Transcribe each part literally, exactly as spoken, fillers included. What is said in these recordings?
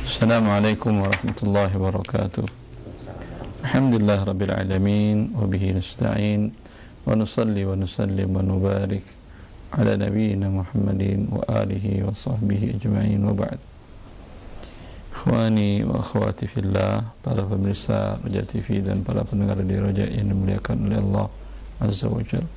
Assalamualaikum warahmatullahi wabarakatuh. Alhamdulillah rabbil alamin wa bihi nasta'in wa nusalli wa nusallim wa nubarik ala nabiyyina Muhammadin wa alihi wa sahbihi ajma'in wa ba'd. Ikhwani wa akhwati fillah, para pemirsa Roja T V dan para pendengar di Roja yang dimuliakan oleh Allah Azza wa Jalla.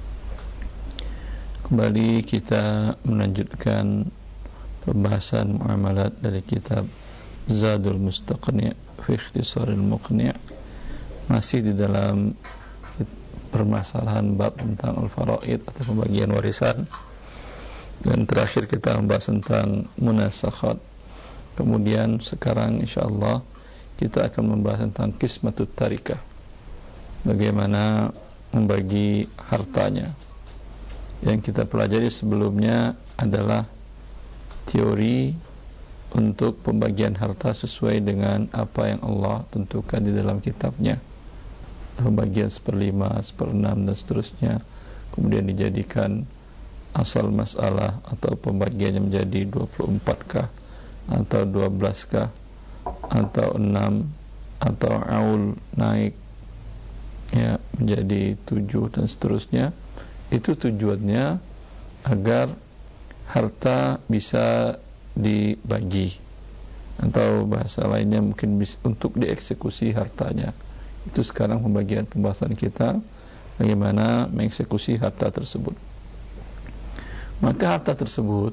Kembali kita melanjutkan pembahasan muamalat dari kitab Zadul Mustaqni' fi Ikhtisaril Muqni', masih di dalam permasalahan bab tentang al-faraid atau pembagian warisan, dan terakhir kita membahas tentang munasakhat. Kemudian sekarang insyaallah kita akan membahas tentang qismatut tarikah, bagaimana membagi hartanya. Yang kita pelajari sebelumnya adalah teori untuk pembagian harta sesuai dengan apa yang Allah tentukan di dalam kitabnya. Pembagian seperlima, seperenam dan seterusnya, kemudian dijadikan asal masalah atau pembagiannya menjadi dua puluh empat kah atau dua belas kah atau enam, atau aul naik ya menjadi tujuh dan seterusnya. Itu tujuannya agar harta bisa dibagi, atau bahasa lainnya mungkin bisa untuk dieksekusi hartanya. Itu sekarang pembagian pembahasan kita, bagaimana mengeksekusi harta tersebut. Maka harta tersebut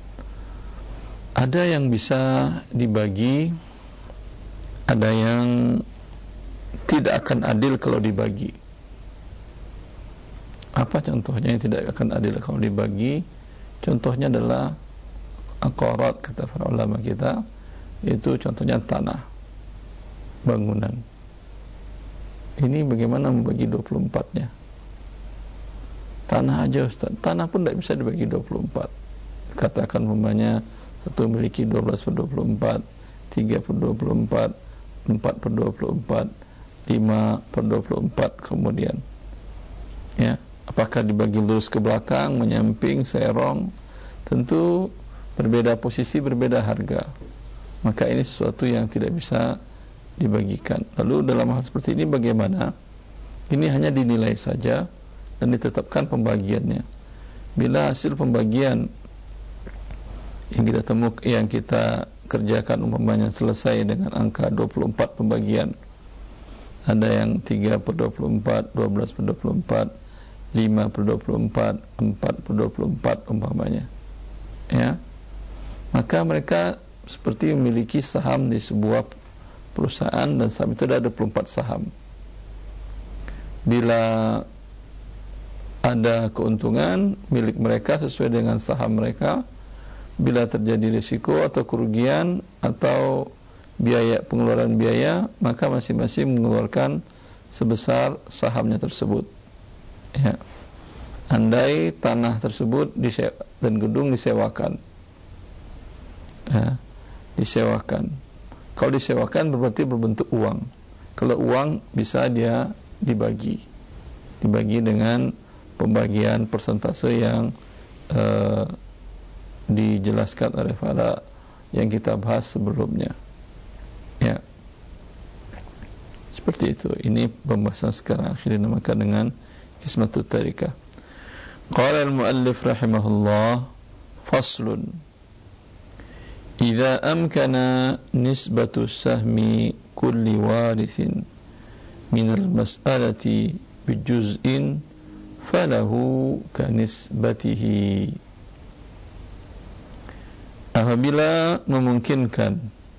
ada yang bisa dibagi, ada yang tidak akan adil kalau dibagi. Apa contohnya yang tidak akan adil kalau dibagi? Contohnya adalah aqarat, kata para ulama kita, itu contohnya tanah, bangunan. Ini bagaimana membagi dua puluh empat-nya? Tanah aja Ustaz, tanah pun tidak bisa dibagi dua puluh empat. Katakan umpamanya satu memiliki dua belas per dua puluh empat, tiga per dua puluh empat, empat per dua puluh empat, lima per dua puluh empat, kemudian ya, apakah dibagi lurus ke belakang, menyamping, serong? Tentu berbeda posisi, berbeda harga. Maka ini sesuatu yang tidak bisa dibagikan. Lalu dalam hal seperti ini bagaimana? Ini hanya dinilai saja dan ditetapkan pembagiannya. Bila hasil pembagian yang kita temuk, yang kita kerjakan umpamanya selesai dengan angka dua puluh empat pembagian, ada yang tiga per dua puluh empat, dua belas per dua puluh empat, lima per dua puluh empat, empat per dua puluh empat umpamanya, ya, maka mereka seperti memiliki saham di sebuah perusahaan, dan saham itu ada dua puluh empat saham. Bila ada keuntungan, milik mereka sesuai dengan saham mereka. Bila terjadi risiko atau kerugian atau biaya, pengeluaran biaya, maka masing-masing mengeluarkan sebesar sahamnya tersebut. Ya. Andai tanah tersebut disewa, dan gedung disewakan, ya, disewakan. Kalau disewakan berarti berbentuk uang. Kalau uang bisa dia dibagi, dibagi dengan pembagian persentase yang uh, dijelaskan oleh para yang kita bahas sebelumnya. Ya, seperti itu. Ini pembahasan sekarang akhirnya dinamakan dengan qismatut tarikah. Qala al-muallif rahimahullah, faslun. Idza amkana nisbatu sahmi kulli warithin min al-mas'alati bijuz'in falahu kanisbatihi. Apabila memungkinkan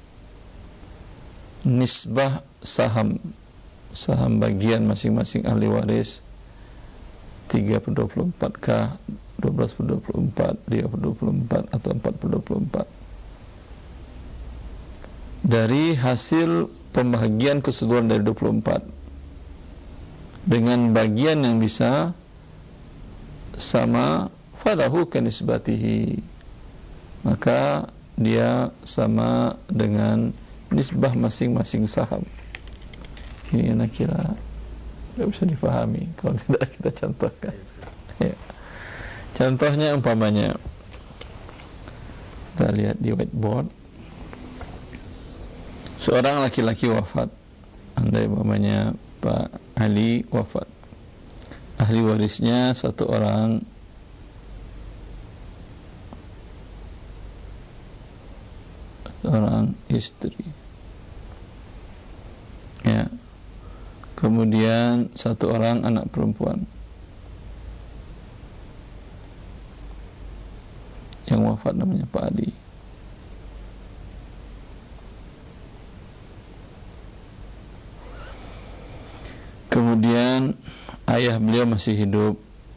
nisbah saham, saham bagian masing-masing ahli waris, tiga per dua puluh empat kah, dua belas per dua puluh empat, lima per dua puluh empat, atau empat per dua puluh empat, dari hasil pembagian keseluruhan dari dua puluh empat, dengan bagian yang bisa sama, falahu kanisbatihi, maka dia sama dengan nisbah masing-masing saham. Ini yang kira tidak bisa difahami kalau tidak kita contohkan. Ya. Contohnya umpamanya, kita lihat di whiteboard. seorang laki-laki wafat, andai umpamanya Pak Ali wafat, ahli warisnya satu orang seorang istri, ya, kemudian satu orang anak perempuan yang wafat namanya Pak Ali. Kemudian ayah beliau masih hidup,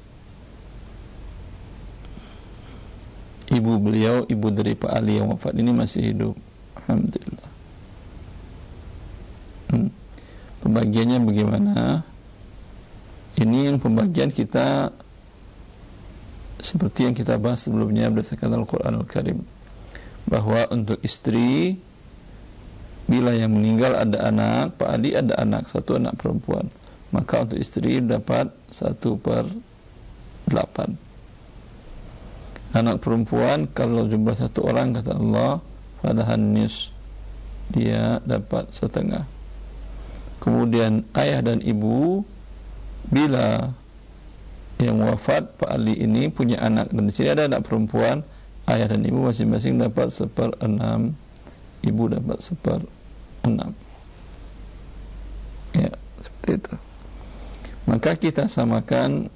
ibu beliau, ibu dari Pak Ali yang wafat ini masih hidup, alhamdulillah. hmm. Pembagiannya bagaimana? Ini yang pembagian kita seperti yang kita bahas sebelumnya berdasarkan Al-Quran Al-Karim, bahwa untuk istri bila yang meninggal ada anak, Pak Ali ada anak, satu anak perempuan, maka untuk istri dapat satu per delapan. Anak perempuan kalau jumlah satu orang, kata Allah, falahan nis, dia dapat setengah. Kemudian ayah dan ibu, bila yang wafat Pak Ali ini punya anak, dan di sini ada anak perempuan, ayah dan ibu masing-masing dapat seper enam, ibu dapat seper enam. Ya, seperti itu. Maka kita samakan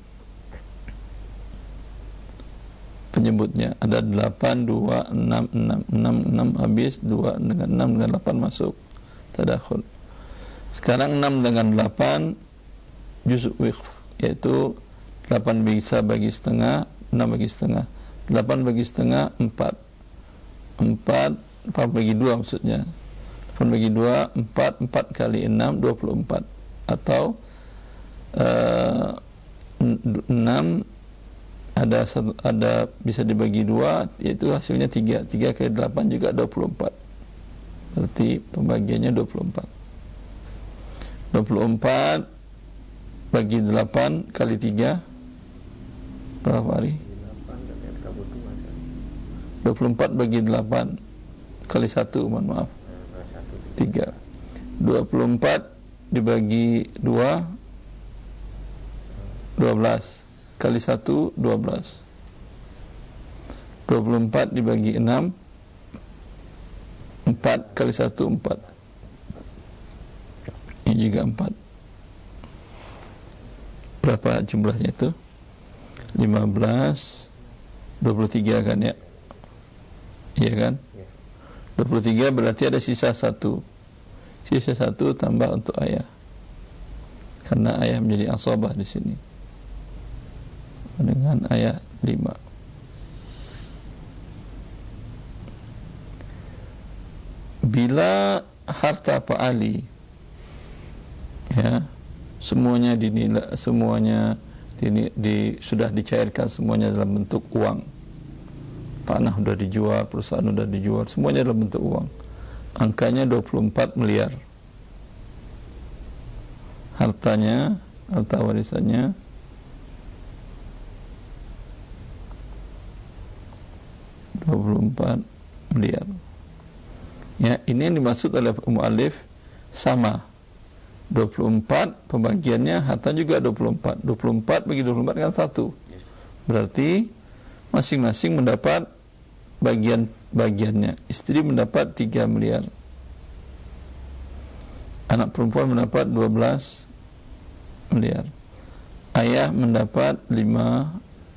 penyebutnya. Ada delapan, dua, enam, enam, enam, enam habis, dua dengan enam dengan delapan masuk tadakhul. Sekarang enam dengan delapan juz' wiqf, yaitu delapan bisa bagi setengah, enam bagi setengah. delapan bagi setengah, empat. empat, empat bagi dua maksudnya. delapan bagi dua, empat, empat kali enam, dua puluh empat. Atau uh, enam ada ada bisa dibagi dua, yaitu hasilnya tiga. tiga kali delapan juga dua puluh empat. Berarti pembagiannya dua puluh empat. dua puluh empat bagi delapan kali tiga berapa hari? dua puluh empat bagi delapan kali satu, mohon maaf, tiga. dua puluh empat dibagi dua, dua belas kali satu, dua belas. dua puluh empat dibagi enam, empat kali satu, empat. Ini juga empat. Berapa jumlahnya itu? lima belas, dua puluh tiga kan ya? Iya kan? dua puluh tiga berarti ada sisa satu. Sisa satu tambah untuk ayah. Karena ayah menjadi asabah di sini. Dengan ayah lima. Bila harta Pak Ali, ya, semuanya dinilai, semuanya Ini di, sudah dicairkan semuanya dalam bentuk uang. Tanah sudah dijual, perusahaan sudah dijual, semuanya dalam bentuk uang. Angkanya dua puluh empat miliar. Hartanya, harta warisannya dua puluh empat miliar. Ya, ini yang dimaksud oleh mu'allif sama. dua puluh empat pembagiannya, harta juga dua puluh empat. dua puluh empat bagi dua puluh empat kan satu. Berarti masing-masing mendapat bagian-bagiannya. Istri mendapat tiga miliar. Anak perempuan mendapat dua belas miliar. Ayah mendapat lima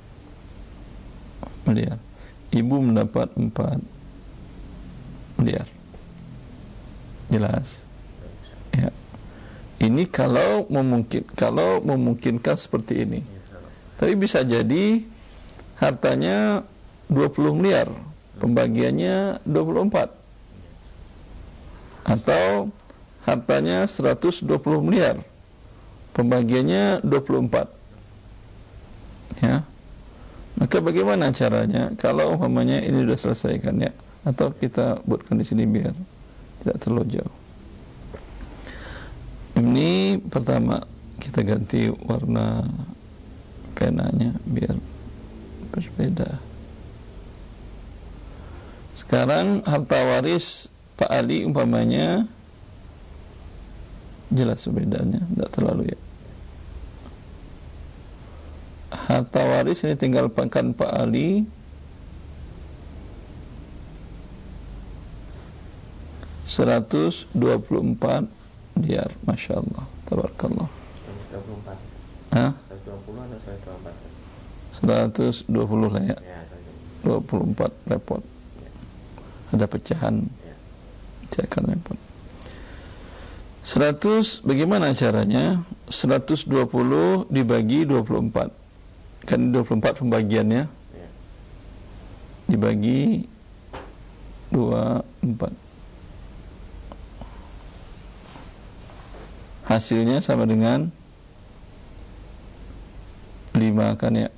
miliar. Ibu mendapat empat miliar. Jelas? Ya. Ini kalau memungkin, kalau memungkinkan seperti ini. Tapi bisa jadi hartanya dua puluh miliar, pembagiannya dua puluh empat. Atau hartanya seratus dua puluh miliar, pembagiannya dua puluh empat. Ya. Maka bagaimana caranya? Kalau umpamanya ini sudah selesaikan ya, atau kita buatkan di sini biar tidak terlalu jauh. Ini pertama kita ganti warna penanya biar berbeda. Sekarang harta waris Pak Ali umpamanya jelas bedanya, tidak terlalu ya. Harta waris ini tinggal pakan Pak Ali seratus dua puluh empat diar, Masya Allah, tabarakallah. seratus dua puluh empat. Hah? seratus dua puluh atau seratus dua puluh empat? seratus dua puluh lah ya. Ya, seratus dua puluh empat repot. Ya. Ada pecahan. Ya. Pecahan repot. seratus bagaimana caranya? seratus dua puluh dibagi dua puluh empat. Kan dua puluh empat pembagiannya. Ya. Dibagi dua puluh empat. Hasilnya sama dengan lima kan ya.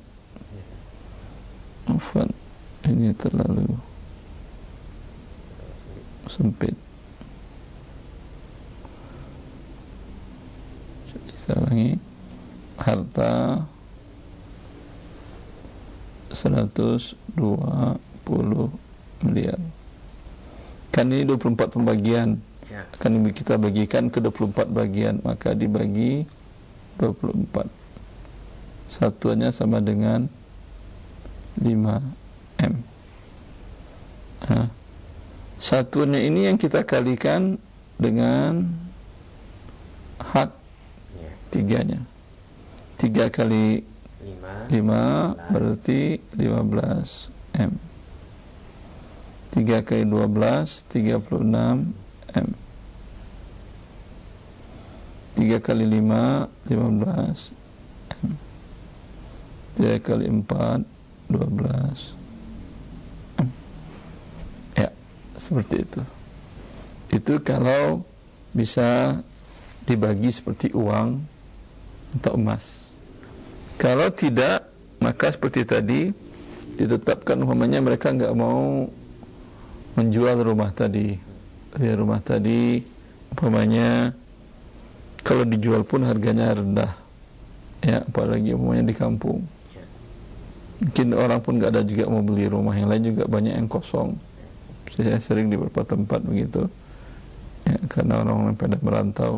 Afwan, ini terlalu sempit. Kita ulangi. Harta seratus dua puluh miliar. Kan ini dua puluh empat pembagian. Ya. Akan kita bagikan ke dua puluh empat bagian, maka dibagi dua puluh empat. Satuannya sama dengan lima M. Nah, satuannya ini yang kita kalikan dengan hak Ya. tiganya. Tiga kali lima, lima berarti lima belas M. Tiga kali dua belas, tiga puluh enam M. Tiga kali lima, lima belas M. Tiga kali empat, dua belas M. Ya, seperti itu. Itu kalau bisa dibagi seperti uang atau emas. Kalau tidak, maka seperti tadi ditetapkan umpamanya mereka enggak mau menjual rumah tadi. Ya, rumah tadi umpamanya kalau dijual pun harganya rendah. Ya, apalagi umpamanya di kampung. Mungkin orang pun enggak ada juga mau beli rumah, yang lain juga banyak yang kosong. Saya sering di beberapa tempat begitu. Ya, karena orang-orang pada merantau.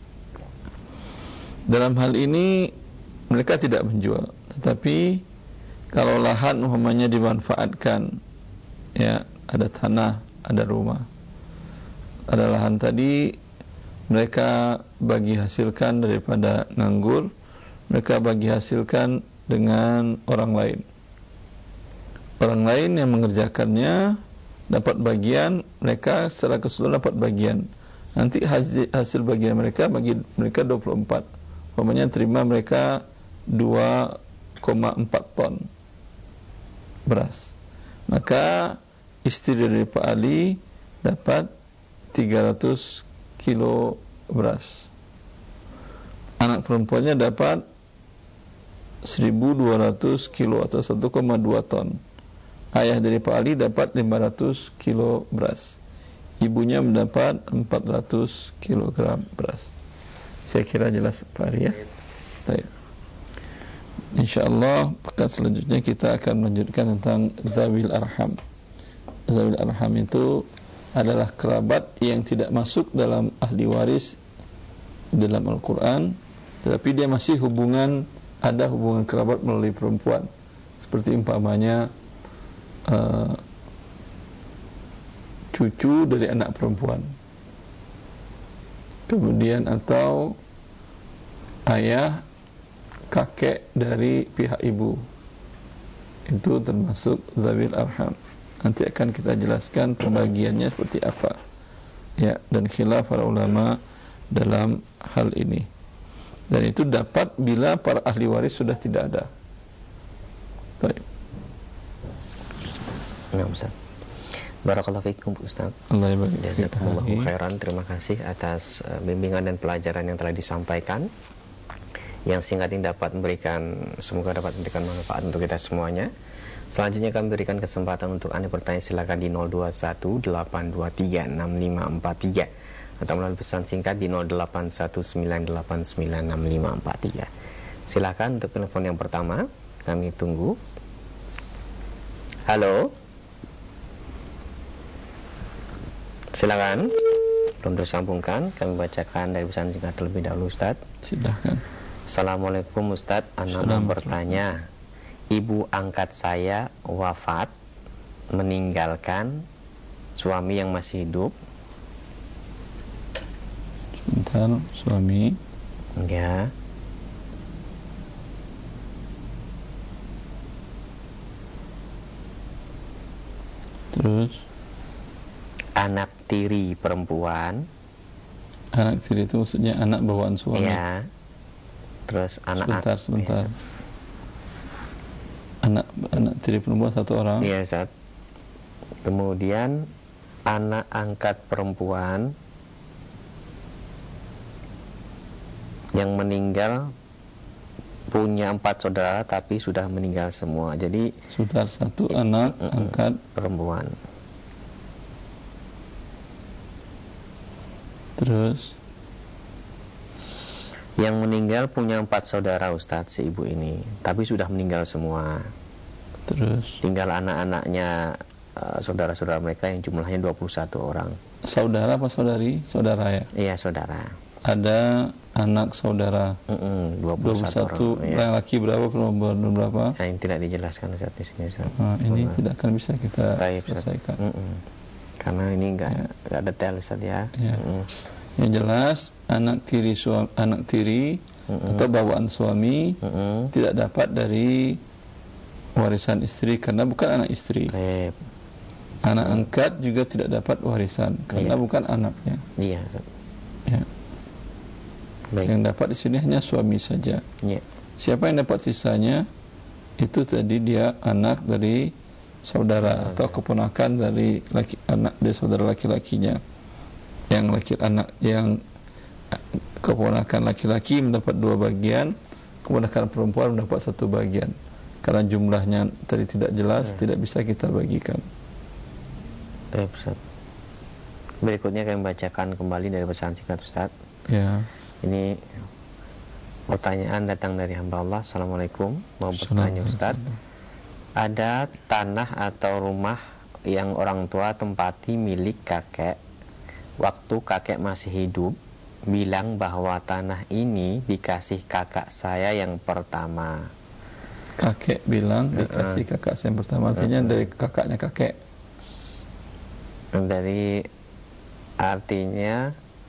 Dalam hal ini mereka tidak menjual, tetapi kalau lahan umpamanya dimanfaatkan, ya, ada tanah, ada rumah, ada lahan tadi, mereka bagi hasilkan daripada nganggur, mereka bagi hasilkan dengan orang lain. Orang lain yang mengerjakannya dapat bagian, mereka secara keseluruhan dapat bagian. Nanti hasil, hasil bagian mereka bagi mereka dua puluh empat. Umpamanya terima mereka dua koma empat ton beras. Maka istri dari Pak Ali dapat tiga ratus kilo beras. Anak perempuannya dapat seribu dua ratus kilo atau satu koma dua ton. Ayah dari Pak Ali dapat lima ratus kilo beras. Ibunya mendapat empat ratus kilogram beras. Saya kira jelas Pak Ali ya. Baik. InsyaAllah pekan selanjutnya kita akan melanjutkan tentang Zawil Arham. Zawil Arham itu adalah kerabat yang tidak masuk dalam ahli waris dalam Al-Quran, tetapi dia masih hubungan, ada hubungan kerabat melalui perempuan. Seperti umpamanya uh, cucu dari anak perempuan, kemudian atau ayah kakek dari pihak ibu, itu termasuk Zawil Arham. Nanti akan kita jelaskan pembagiannya seperti apa, ya, dan khilaf para ulama dalam hal ini. Dan itu dapat bila para ahli waris sudah tidak ada. Baik. Ya, Ustaz. Barakallahu fiikum Ustaz. Allah yabarik. Jazakumullahu khairan. Terima kasih atas uh, bimbingan dan pelajaran yang telah disampaikan. Yang singkat ini dapat memberikan, semoga dapat memberikan manfaat untuk kita semuanya. Selanjutnya kami berikan kesempatan untuk Anda bertanya, silakan di nol dua satu delapan dua tiga enam lima empat tiga atau melalui pesan singkat di nol delapan satu sembilan delapan sembilan enam lima empat tiga. Silakan untuk telepon yang pertama, kami tunggu. Halo. Silakan. belum tersambungkan, kami bacakan dari pesan singkat terlebih dahulu, Ustaz. Silahkan. Assalamualaikum Ustaz, Ana mau bertanya. Ibu angkat saya wafat, meninggalkan suami yang masih hidup. Sebentar, suami. Ya. Terus anak tiri perempuan. Anak tiri itu maksudnya anak bawaan suami. Ya. Terus anak sebentar sebentar. Ya. Anak anak tiri perempuan satu orang. Iya, Ustaz. Kemudian anak angkat perempuan yang meninggal, punya empat saudara tapi sudah meninggal semua. Jadi sebentar, satu anak mm, angkat perempuan. Terus yang meninggal punya empat saudara, Ustadz, si ibu ini, tapi sudah meninggal semua. Terus tinggal anak-anaknya, uh, saudara-saudara mereka yang jumlahnya dua puluh satu orang. Saudara apa saudari? Saudara ya? Iya, saudara. Ada anak saudara Mm-mm, dua dua puluh satu, puluh satu orang, yang laki berapa, perempuan berapa? Nah, ini tidak dijelaskan, Ustadz, di sini, Ustadz. Nah, ini Benar. tidak akan bisa kita Baik, selesaikan. Mm-mm. Karena ini enggak ya. enggak detail, Ustadz, ya. Ya. Yang jelas anak tiri suami, anak tiri mm-mm. atau bawaan suami mm-mm. tidak dapat dari warisan istri karena bukan anak istri. Baik. Anak mm. angkat juga tidak dapat warisan karena iya. bukan anaknya. Iya. Ya. Baik. Yang dapat di sini hanya suami saja. Iya. Siapa yang dapat sisanya itu tadi dia anak dari saudara atau keponakan dari laki, anak dari saudara laki-lakinya. Yang laki anak yang keponakan laki-laki mendapat dua bagian, keponakan perempuan mendapat satu bagian. Karena jumlahnya tadi tidak jelas, ya. tidak bisa kita bagikan. Baik, Ustaz. Berikutnya kami bacakan kembali dari pesan singkat, Ustaz. Ya. Ini pertanyaan datang dari hamba Allah. Assalamualaikum. Mau bertanya, Ustaz. Ada tanah atau rumah yang orang tua tempati milik kakek. Waktu kakek masih hidup, bilang bahwa tanah ini dikasih kakak saya yang pertama. Kakek bilang dikasih uh-uh. kakak saya yang pertama, artinya uh-uh. dari kakaknya kakek. Dari artinya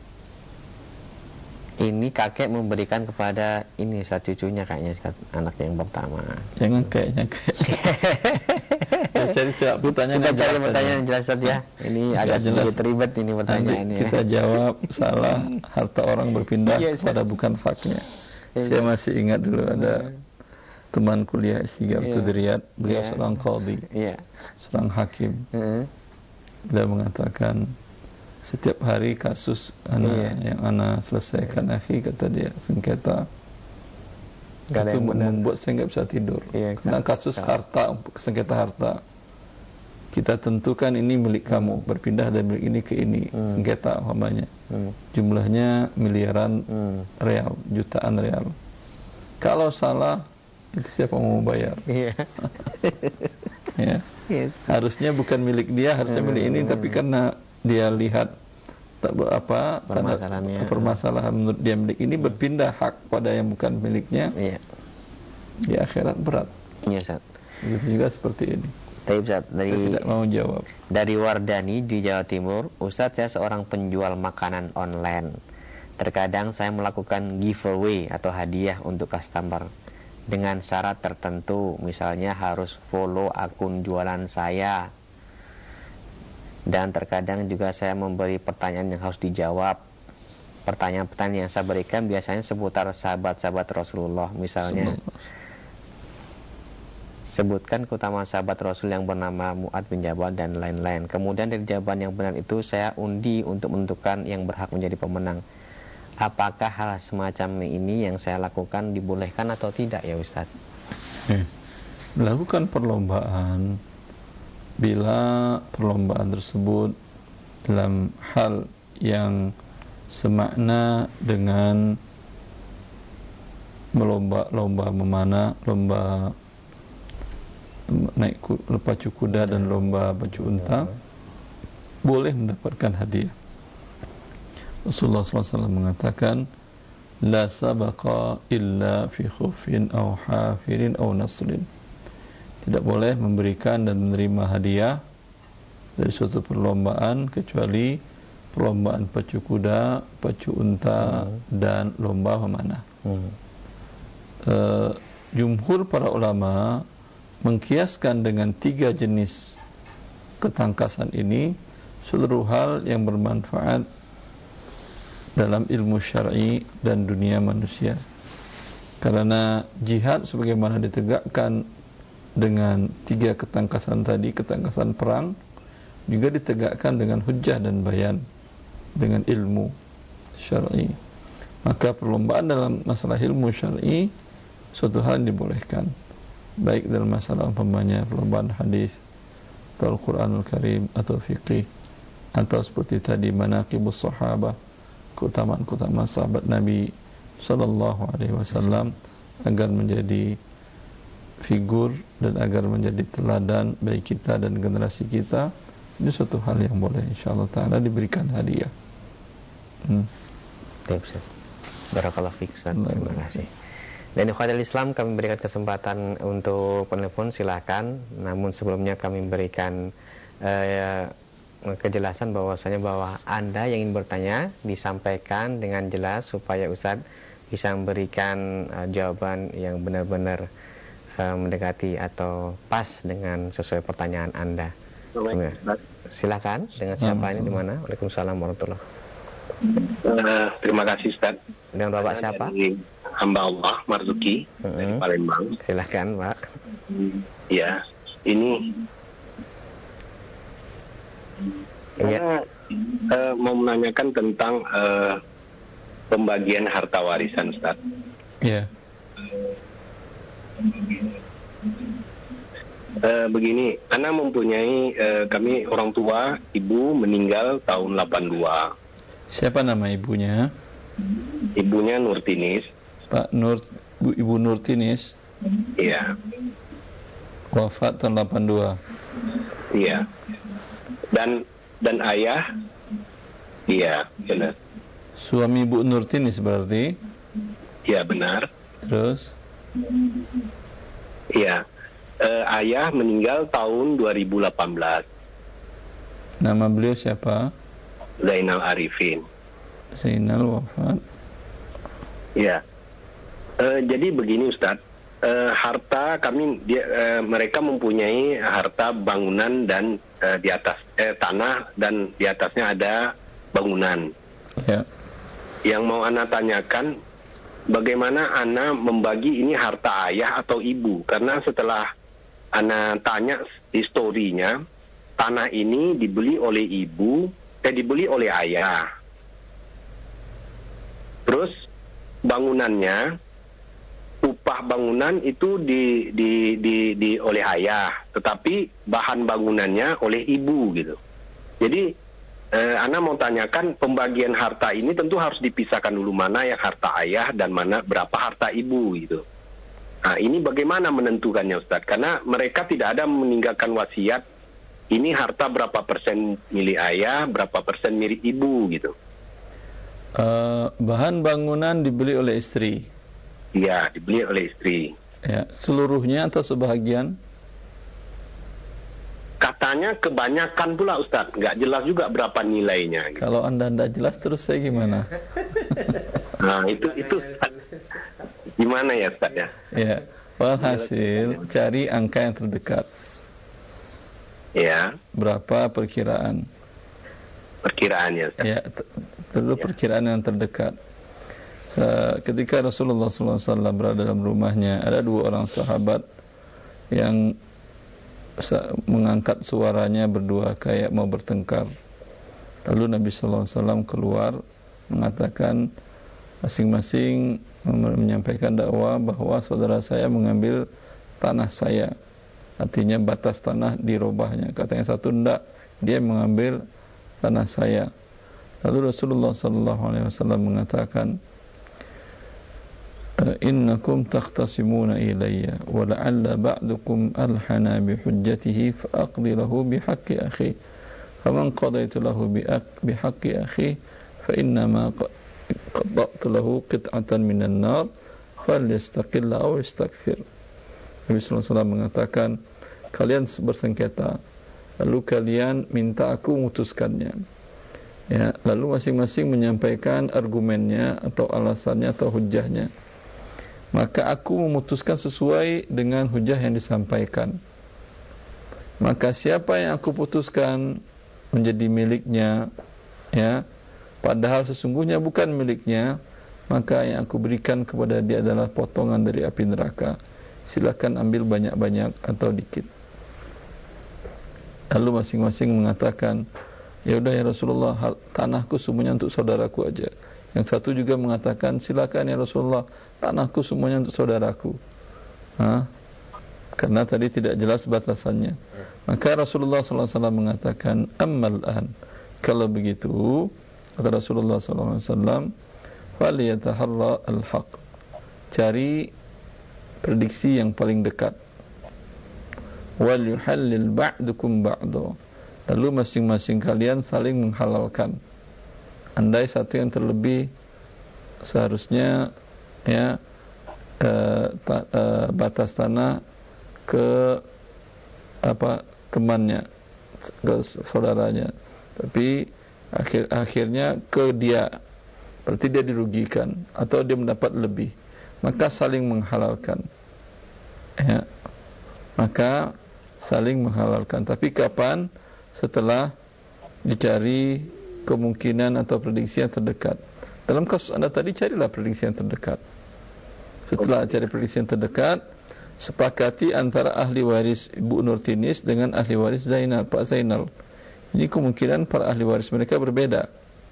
ini kakek memberikan kepada ini satu cucunya kayaknya, satu anak yang pertama. Jangan kayaknya kayak. Cari jawab pertanyaan kita yang cari jelas pertanyaan yang jelas saja. Ya. Ini agak sedikit ribet ini pertanyaannya. Kita jawab salah, harta orang berpindah yes, pada bukan faknya. Yes. Saya masih ingat dulu ada teman kuliah S tiga yeah. di Riyadh, beliau yeah. seorang qadhi, yeah. seorang hakim. Mm-hmm. Beliau mengatakan setiap hari kasus anak yeah. yang anak selesaikan, yeah. akhi, kata dia, sengketa. Gak itu membuat saya nggak bisa tidur. Yeah, karena kasus kan. harta, sengketa harta. Kita tentukan ini milik kamu, berpindah dari milik ini ke ini, hmm. sengketa umpamanya. Hmm. Jumlahnya miliaran hmm. real, jutaan real. Kalau salah, itu siapa mau bayar? Yeah. ya. Yes. Harusnya bukan milik dia, harusnya hmm. milik ini, tapi karena dia lihat apa permasalahannya, permasalahan menurut dia milik ini, berpindah hak pada yang bukan miliknya. Yeah. Di akhirat berat. Iya, Ustaz. Begitu juga seperti ini. Tapi Ustaz, dari saya tidak mau jawab. Dari Wardani di Jawa Timur, Ustaz, saya seorang penjual makanan online. Terkadang saya melakukan giveaway atau hadiah untuk customer dengan syarat tertentu, misalnya harus follow akun jualan saya. Dan terkadang juga saya memberi pertanyaan yang harus dijawab. Pertanyaan-pertanyaan yang saya berikan biasanya seputar sahabat-sahabat Rasulullah, misalnya sebutkan keutamaan sahabat Rasul yang bernama Mu'adz bin Jabal dan lain-lain. Kemudian dari jawaban yang benar itu saya undi untuk menentukan yang berhak menjadi pemenang. Apakah hal semacam ini yang saya lakukan dibolehkan atau tidak ya Ustaz? Eh, melakukan perlombaan bila perlombaan tersebut dalam hal yang semakna dengan melomba-lomba memanah, lomba naik pacu kuda dan lomba pacu unta, boleh mendapatkan hadiah. Rasulullah sallallahu alaihi wasallam mengatakan, la sabaqa illa fi khufin aw hafirin aw nasrin. Tidak boleh memberikan dan menerima hadiah dari suatu perlombaan kecuali perlombaan pacu kuda, pacu unta, hmm. dan lomba memanah. Hmm. Uh, jumhur para ulama mengkiaskan dengan tiga jenis ketangkasan ini seluruh hal yang bermanfaat dalam ilmu syar'i dan dunia manusia. Karena jihad sebagaimana ditegakkan dengan tiga ketangkasan tadi, ketangkasan perang, juga ditegakkan dengan hujjah dan bayan, dengan ilmu syar'i. Maka perlombaan dalam masalah ilmu syar'i suatu hal yang dibolehkan, baik dalam masalah umpamanya perlombaan hadis atau Al-Quranul Karim atau fiqih, atau seperti tadi manaqibus sahabah, keutamaan-keutamaan sahabat Nabi sallallahu alaihi wasallam, agar menjadi figur dan agar menjadi teladan bagi kita dan generasi kita. Ini suatu hal yang boleh insyaallah taala diberikan hadiah. Hmm. Baik, Ustaz. Barakallahu fiik, Ustaz. Terima kasih. Dan ikhwatul Islam, kami berikan kesempatan untuk penelpon, silakan. Namun sebelumnya kami berikan eh, kejelasan bahwasanya bahwa Anda yang ingin bertanya disampaikan dengan jelas supaya Ustaz bisa memberikan uh, jawaban yang benar-benar uh, mendekati atau pas dengan sesuai pertanyaan Anda. Baik. Silakan, dengan siapa ini, di mana? Waalaikumsalam warahmatullahi wabarakatuh. Uh, terima kasih Ustaz. Dengan Bapak siapa? Dari hamba Allah Marzuki uh-huh. dari Palembang. Silakan, Pak. Ya, ini Saya uh, mau menanyakan tentang uh, pembagian harta warisan, Ustaz. Iya. Uh, begini, Ana mempunyai, uh, kami orang tua, ibu meninggal tahun delapan dua. Siapa nama ibunya? Ibunya Nurtinis. Pak Nur, Bu, Ibu Nurtinis? Iya. Wafat tahun delapan dua. Iya. Dan dan ayah, iya benar. Suami Bu Nurtinis berarti? Iya benar. Terus? Iya. Uh, ayah meninggal tahun dua ribu delapan belas. Nama beliau siapa? Zainal Arifin. Zainal wafat. Iya. Uh, jadi begini Ustadz, uh, harta kami dia, uh, mereka mempunyai harta bangunan dan uh, di atas eh, tanah dan di atasnya ada bangunan. Ya. Yang mau Ana tanyakan, bagaimana Ana membagi ini harta ayah atau ibu? Karena setelah Ana tanya historinya, tanah ini dibeli oleh ibu, eh dibeli oleh ayah. Terus bangunannya, upah bangunan itu di, di, di, di oleh ayah, tetapi bahan bangunannya oleh ibu gitu. Jadi eh, Ana mau tanyakan, pembagian harta ini tentu harus dipisahkan dulu, mana yang harta ayah dan mana berapa harta ibu gitu. Nah ini bagaimana menentukannya Ustaz? Karena mereka tidak ada meninggalkan wasiat, ini harta berapa persen milik ayah, berapa persen milik ibu gitu. Uh, bahan bangunan dibeli oleh istri. Iya, dibeli oleh istri. Ya, seluruhnya atau sebahagian? Katanya kebanyakan pula Ustaz, nggak jelas juga berapa nilainya. Gitu. Kalau Anda tidak jelas terus saya gimana? Nah itu itu gimana ya Ustaz ya? Ya, walhasil cari angka yang terdekat. Ya. Berapa perkiraan? Perkiraannya Ustaz. Ya, tentu perkiraan yang terdekat. Ketika Rasulullah sallallahu alaihi wasallam berada dalam rumahnya, ada dua orang sahabat yang mengangkat suaranya berdua kayak mau bertengkar. Lalu Nabi sallallahu alaihi wasallam keluar mengatakan, masing-masing menyampaikan dakwah bahwa saudara saya mengambil tanah saya, artinya batas tanah dirubahnya. Kata yang satu, enggak, dia mengambil tanah saya. Lalu Rasulullah sallallahu alaihi wasallam mengatakan, innakum takhtasimuna ilayya wa la'alla ba'dukum alhana bihujjatihi fa'aqdi lahu bihaqqi akhi faman qadaitu lahu bihaqqi akhi fa innama qadda'tu lahu qit'atan minan nar falyastaqilla aw yastakthir. Nabi sallallahu alaihi wasallam mengatakan, kalian bersengketa, lalu kalian minta aku memutuskannya. Ya, lalu masing-masing menyampaikan argumennya atau alasannya atau hujahnya. Maka aku memutuskan sesuai dengan hujah yang disampaikan. Maka siapa yang aku putuskan menjadi miliknya, ya, padahal sesungguhnya bukan miliknya, maka yang aku berikan kepada dia adalah potongan dari api neraka. Silakan ambil banyak-banyak atau dikit. Lalu masing-masing mengatakan, ya udah ya Rasulullah, tanahku semuanya untuk saudaraku aja. Yang satu juga mengatakan, silakan ya Rasulullah, tanahku semuanya untuk saudaraku. Ha? Karena tadi tidak jelas batasannya. Maka Rasulullah sallallahu alaihi wasallam mengatakan, ammal an, kalau begitu, kata Rasulullah sallallahu alaihi wasallam, faliyataharra al-haq, cari prediksi yang paling dekat. Wal yuhallil ba'dukum ba'du, lalu masing-masing kalian saling menghalalkan. Andai satu yang terlebih seharusnya ya eh, ta, eh, batas tanah ke apa temannya, ke saudaranya, tapi akhir akhirnya ke dia, berarti dia dirugikan atau dia mendapat lebih, maka saling menghalalkan. Ya, maka saling menghalalkan. Tapi kapan? Setelah dicari kemungkinan atau prediksi yang terdekat. Dalam kasus anda tadi, carilah prediksi yang terdekat. Setelah cari prediksi yang terdekat, sepakati antara ahli waris Ibu Nurtinis dengan ahli waris Zainal, Pak Zainal. Ini kemungkinan para ahli waris mereka berbeda.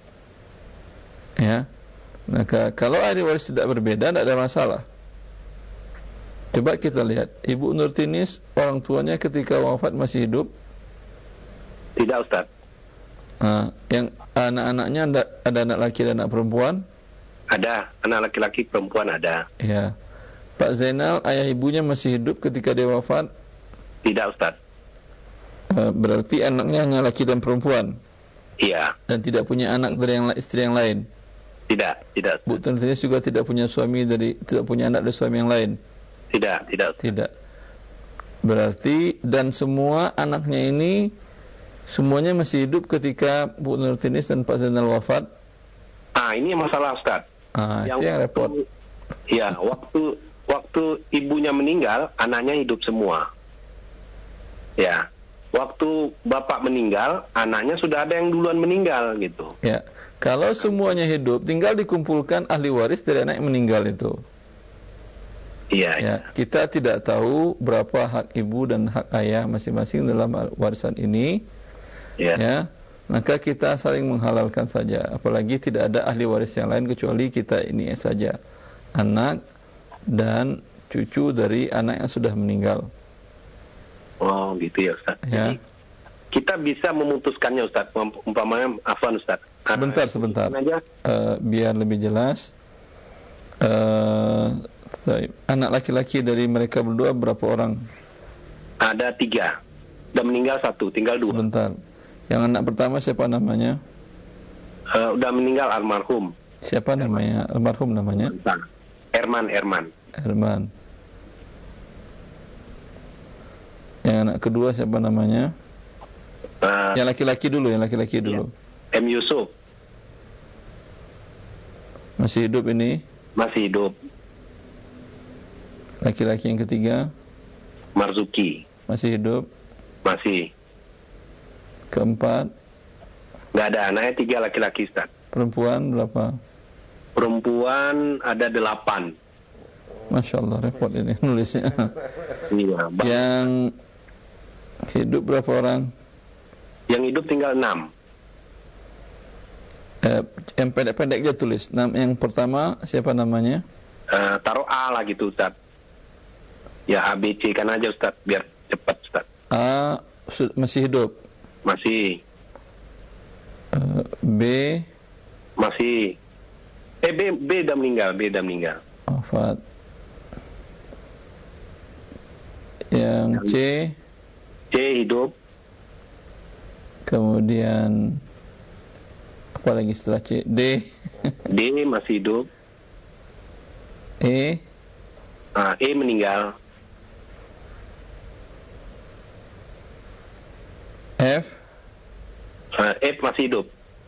Ya, maka kalau ahli waris tidak berbeda, tidak ada masalah. Coba kita lihat, Ibu Nurtinis, orang tuanya ketika wafat masih hidup? Tidak, Ustaz. Nah, yang anak-anaknya ada, ada anak laki dan anak perempuan? Ada, anak laki-laki perempuan ada. Ya. Pak Zainal, ayah ibunya masih hidup ketika dia wafat? Tidak, Ustaz. Berarti anaknya hanya laki dan perempuan? Iya. Dan tidak punya anak dari yang istri yang lain? Tidak, tidak. Bu Nurtinis juga tidak punya suami dari tidak punya anak dari suami yang lain? Tidak, tidak. Ustaz. Tidak. Berarti dan semua anaknya ini semuanya masih hidup ketika Bu Nurtinis dan Pak Zainal wafat? Ah, ini masalah, Ustaz. Ah, yang itu yang repot. Iya, waktu waktu ibunya meninggal, anaknya hidup semua. Ya. Waktu bapak meninggal, anaknya sudah ada yang duluan meninggal gitu. Ya. Kalau semuanya hidup, tinggal dikumpulkan ahli waris dari anak yang meninggal itu. Iya. Ya, kita tidak tahu berapa hak ibu dan hak ayah masing-masing dalam warisan ini. Ya. Ya, maka kita saling menghalalkan saja. Apalagi tidak ada ahli waris yang lain kecuali kita ini saja, anak dan cucu dari anak yang sudah meninggal. Oh, gitu ya, Ustaz. Ya. Jadi, kita bisa memutuskannya, Ustaz. Umpamanya, afwan, Ustaz. Sebentar, sebentar. Uh, biar lebih jelas. Uh, anak laki-laki dari mereka berdua berapa orang? Ada tiga. Udah meninggal satu, tinggal dua. Sebentar. Yang anak pertama siapa namanya? Uh, udah meninggal almarhum. Siapa namanya? Almarhum namanya? Erman, Erman. Erman. Yang anak kedua siapa namanya? Uh, yang laki-laki dulu, yang laki-laki dulu. M. Yusuf. Masih hidup ini? Masih hidup. Laki-laki yang ketiga? Marzuki. Masih hidup? Masih. Keempat? Nggak ada, anaknya tiga laki-laki, Ustaz. Perempuan berapa? Perempuan ada delapan. Masya Allah, repot ini nulisnya. Iya. Yang hidup berapa orang? Yang hidup tinggal enam. Eh, yang pendek-pendek aja tulis. Nam, yang pertama siapa namanya? Uh, taruh A lah gitu, Ustaz. Ya A B C kan aja, Ustaz, biar cepat, Ustaz. A masih hidup? Masih. Uh, B? Masih. Eh B B udah meninggal, B udah meninggal. Wafat. Yang C? C hidup. Kemudian Apa lagi setelah C? D. D masih hidup. E. Ah, E meninggal. F. Ah, F masih hidup.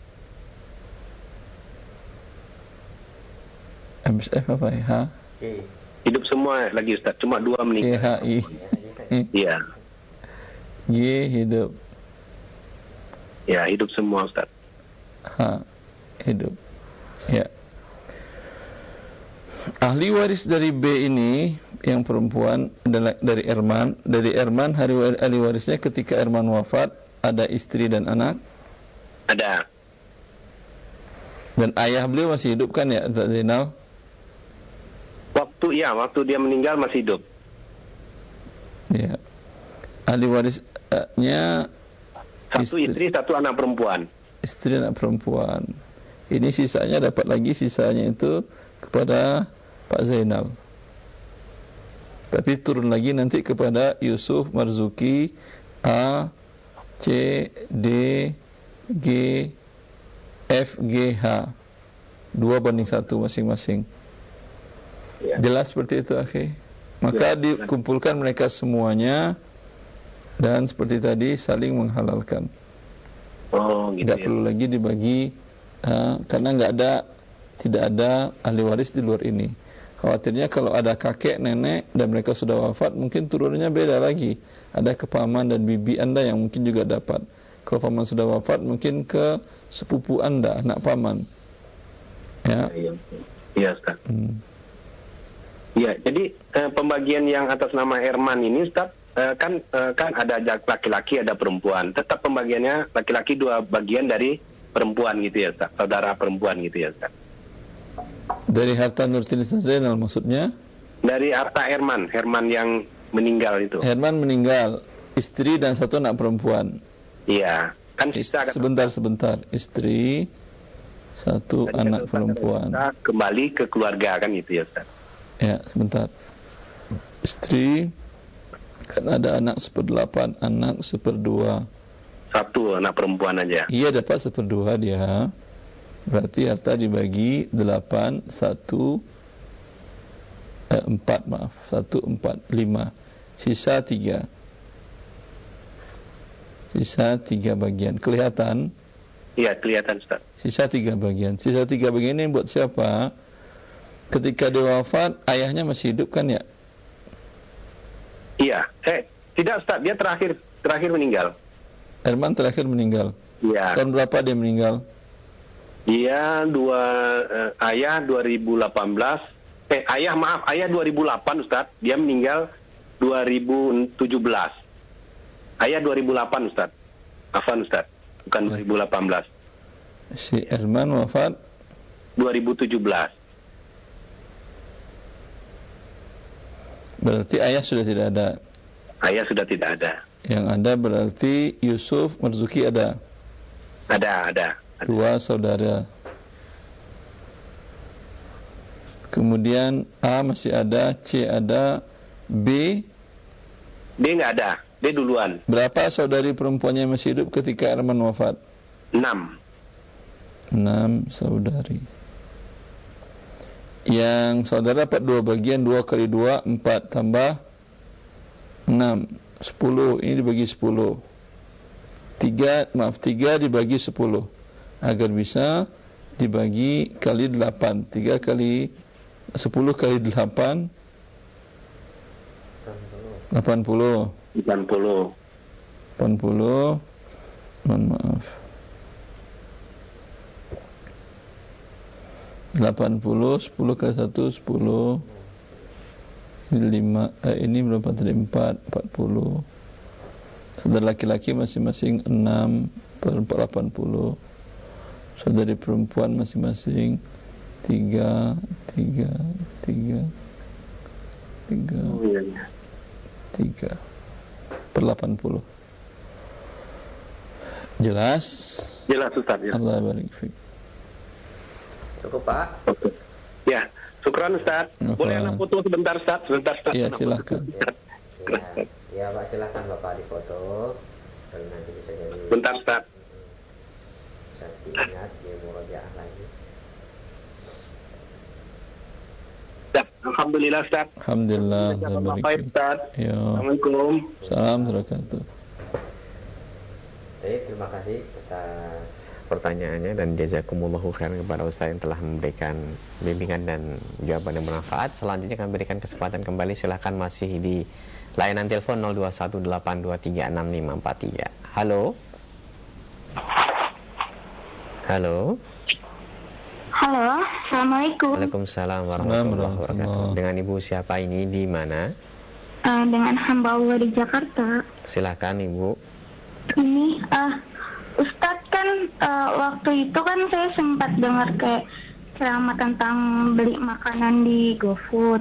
Habis F apa ya? H. Hidup semua lagi Ustaz, cuma dua G, meninggal. H, I. Iya. G hidup. Ya, hidup semua Ustaz. H hidup. Ya. Ahli waris dari B ini yang perempuan adalah dari Erman. Dari Erman ahli warisnya ketika Erman wafat ada istri dan anak. Ada. Dan ayah beliau masih hidup kan ya, Pak Zainal? Waktu ya, waktu dia meninggal masih hidup. Ya. Ahli warisnya satu istri, istri satu anak perempuan. Istri anak perempuan. Ini sisanya dapat lagi sisanya itu kepada Pak Zainal. Tapi turun lagi nanti kepada Yusuf, Marzuki, A, C, D, G, F, G, H. Dua banding satu masing-masing. Ya. Jelas seperti itu, akhi. Maka ya, dikumpulkan mereka semuanya dan seperti tadi saling menghalalkan. Oh, gitu. Tidak ya. Perlu lagi dibagi uh, karena nggak ada, tidak ada ahli waris di luar ini. Khawatirnya kalau ada kakek, nenek dan mereka sudah wafat, mungkin turunannya beda lagi. Ada ke paman dan bibi anda yang mungkin juga dapat. Kalau paman sudah wafat, mungkin ke sepupu anda, anak paman. Ya. Iya, iya Ustaz. Hmm. Ya, jadi eh, pembagian yang atas nama Herman ini, Ustaz, eh, kan eh, kan ada laki-laki, ada perempuan. Tetap pembagiannya laki-laki dua bagian dari perempuan gitu ya, Ustaz. Saudara perempuan gitu ya, Ustaz. Dari harta Nurtinisa Zainal maksudnya? Dari harta Herman, Herman yang meninggal itu. Herman meninggal, istri dan satu anak perempuan. Iya, kan sisa. Sebentar, sebentar. Istri, satu Tadi anak perempuan. Kembali ke keluarga kan itu ya, Ustaz. Ya, sebentar. Istri, kan ada anak seperdelapan, anak seperdua. Satu anak perempuan aja. Iya, dapat seperdua dia. Berarti harta dibagi delapan, satu, eh, empat, maaf. Satu, empat, lima. Sisa tiga. Sisa tiga bagian. Kelihatan? Iya, kelihatan, Ustaz. Sisa tiga bagian. Sisa tiga bagian ini buat siapa? Ketika dia wafat, ayahnya masih hidup kan ya? Iya. Eh, tidak Ustaz, dia terakhir terakhir meninggal. Herman terakhir meninggal. Iya. Tahun berapa dia meninggal? Dia dua eh, ayah dua ribu delapan belas. Eh, ayah maaf, ayah dua ribu delapan Ustaz. Dia meninggal dua ribu tujuh belas. Ayah dua ribu delapan Ustaz. Afan Ustaz, bukan dua ribu delapan belas. Si Herman wafat dua ribu tujuh belas. Berarti ayah sudah tidak ada. Ayah sudah tidak ada. Yang ada berarti Yusuf, Marzuki ada. Ada, ada. ada. Dua saudara. Kemudian A masih ada, C ada, B. B nggak ada, B duluan. Berapa saudari perempuannya masih hidup ketika Herman wafat? Enam. Enam saudari. Yang saudara dapat dua bagian, dua kali dua, empat, tambah enam, sepuluh, ini dibagi sepuluh. Tiga, maaf, tiga dibagi sepuluh. Agar bisa dibagi kali delapan. Tiga kali, sepuluh kali delapan, delapan puluh. Delapan puluh. Delapan puluh, mohon maaf. delapan puluh, sepuluh kali satu, sepuluh. lima, eh, ini berapa tadi? empat, empat puluh. Saudara laki-laki masing-masing enam per delapan puluh. Saudari perempuan masing-masing tiga, tiga, tiga, tiga, tiga per delapan puluh. Jelas? Jelas Ustaz ya. Allah barik fiik. Cukup Pak? Oke. Ya, syukran Ustaz. Boleh anak foto sebentar Ustaz? Sebentar Ustaz. Iya, silahkan. Ya, ya, ya Pak, silahkan Bapak dipoto. Kalau nanti bisa jadi. Bentar Ustaz. Bisa Ustaz ingat dia murojaah lagi. Ya, alhamdulillah Ustaz. Alhamdulillah. Bapak Ustaz. Ya. Assalamualaikum. Salam wabarakatuh. Baik, terima kasih atas pertanyaannya dan jazakumullahu khairan kepada Ustaz yang telah memberikan bimbingan dan jawaban yang bermanfaat. Selanjutnya kami berikan kesempatan kembali, silakan masih di layanan telepon nol dua satu delapan dua tiga enam lima empat tiga. Halo. Halo. Halo, Assalamualaikum. Waalaikumsalam warahmatullahi wabarakatuh. Dengan Ibu siapa ini, di mana? Uh, dengan hamba Allah di Jakarta. Silakan Ibu. Ini, uh, Ustadz kan uh, waktu itu kan saya sempat dengar kayak ceramah tentang beli makanan di GoFood.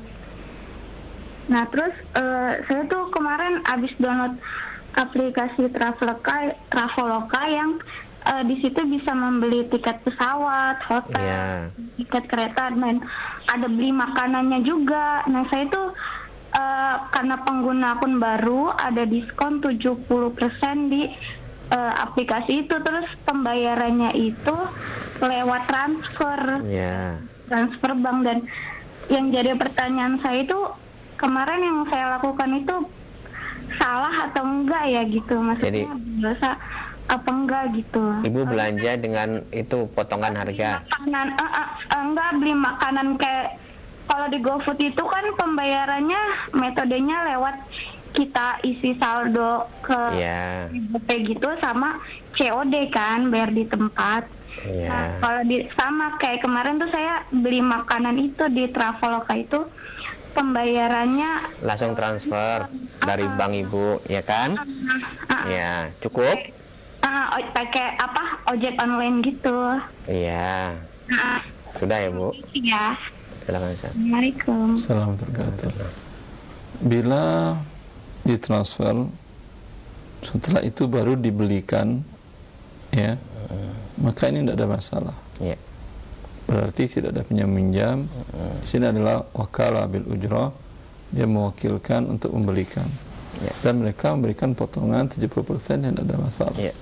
Nah terus uh, saya tuh kemarin abis download aplikasi Traveloka, Traveloka yang uh, di situ bisa membeli tiket pesawat, hotel, yeah. tiket kereta, dan ada beli makanannya juga. Nah saya tuh uh, karena pengguna akun baru ada diskon tujuh puluh persen di uh, aplikasi itu. Terus pembayarannya itu lewat transfer, yeah. transfer bank. Dan yang jadi pertanyaan saya itu, kemarin yang saya lakukan itu salah atau enggak ya gitu, maksudnya dosa apa enggak gitu. Ibu belanja dengan itu potongan harga? Makanan, uh, uh, enggak beli makanan kayak kalau di GoFood itu kan pembayarannya metodenya lewat kita isi saldo ke yeah. GoPay gitu, sama C O D kan, bayar di tempat. Yeah. Nah kalau di sama kayak kemarin tuh saya beli makanan itu di Traveloka itu, pembayarannya langsung transfer uh, dari uh, bank Ibu, ya kan? Uh, uh, ya, cukup? Uh, pakai apa? Ojek online gitu. Iya. Uh, Sudah ya, Bu? Iya. Silakan, Ustaz. Assalamualaikum. Assalamualaikum warahmatullahi wabarakatuh. Bila ditransfer, setelah itu baru dibelikan, ya, uh, maka ini tidak ada masalah. Iya. Berarti tidak ada pinjam minjam. Di sini adalah wakalah bil ujrah, dia mewakilkan untuk membelikan, ya. Dan mereka memberikan potongan tujuh puluh persen yang tidak ada masalah. Ya.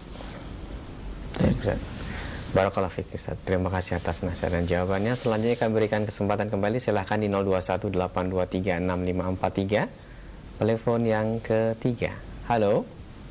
Ya. Barakallahu fiik Ustaz. Terima kasih atas nasihat dan jawabannya. Selanjutnya kami berikan kesempatan kembali, silahkan di nol dua satu delapan dua tiga enam lima empat tiga. Telepon yang ketiga. Halo.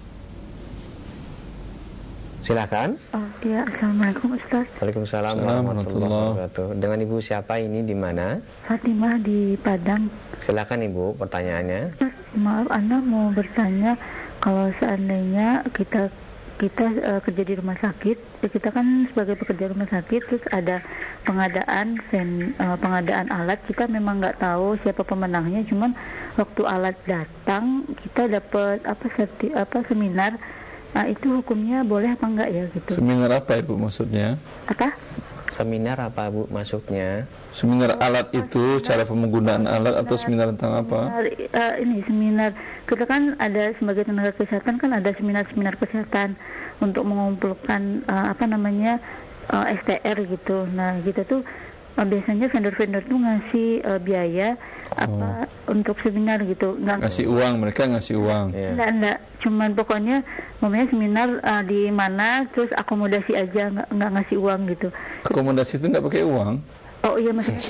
Silakan. Oh, ya, Assalamualaikum Ustaz. Waalaikumsalam warahmatullahi wabarakatuh. Dengan Ibu siapa ini, di mana? Fatimah di Padang. Silakan Ibu, pertanyaannya. Ustaz, maaf, Anda mau bertanya, kalau seandainya kita kita uh, kerja di rumah sakit, kita kan sebagai pekerja rumah sakit, terus ada pengadaan sen, uh, pengadaan alat, kita memang nggak tahu siapa pemenangnya, cuman waktu alat datang kita dapat apa serti, apa seminar. Nah, itu hukumnya boleh apa enggak ya gitu? Seminar apa Ibu maksudnya? Apa? Seminar apa Bu maksudnya? Seminar alat itu, cara penggunaan alat atau seminar tentang apa? Seminar, uh, ini seminar, kita kan ada sebagai tenaga kesehatan kan ada seminar-seminar kesehatan untuk mengumpulkan uh, apa namanya uh, S T R gitu. Nah kita tuh uh, biasanya vendor-vendor tuh ngasih uh, biaya apa oh. untuk seminar gitu. Nggak, ngasih uang, mereka ngasih uang. Yeah. Enggak, enggak. Cuman pokoknya namanya seminar uh, di mana, terus akomodasi aja, nggak nggak ngasih uang gitu. Akomodasi itu nggak pakai uang? Oh iya maksudnya.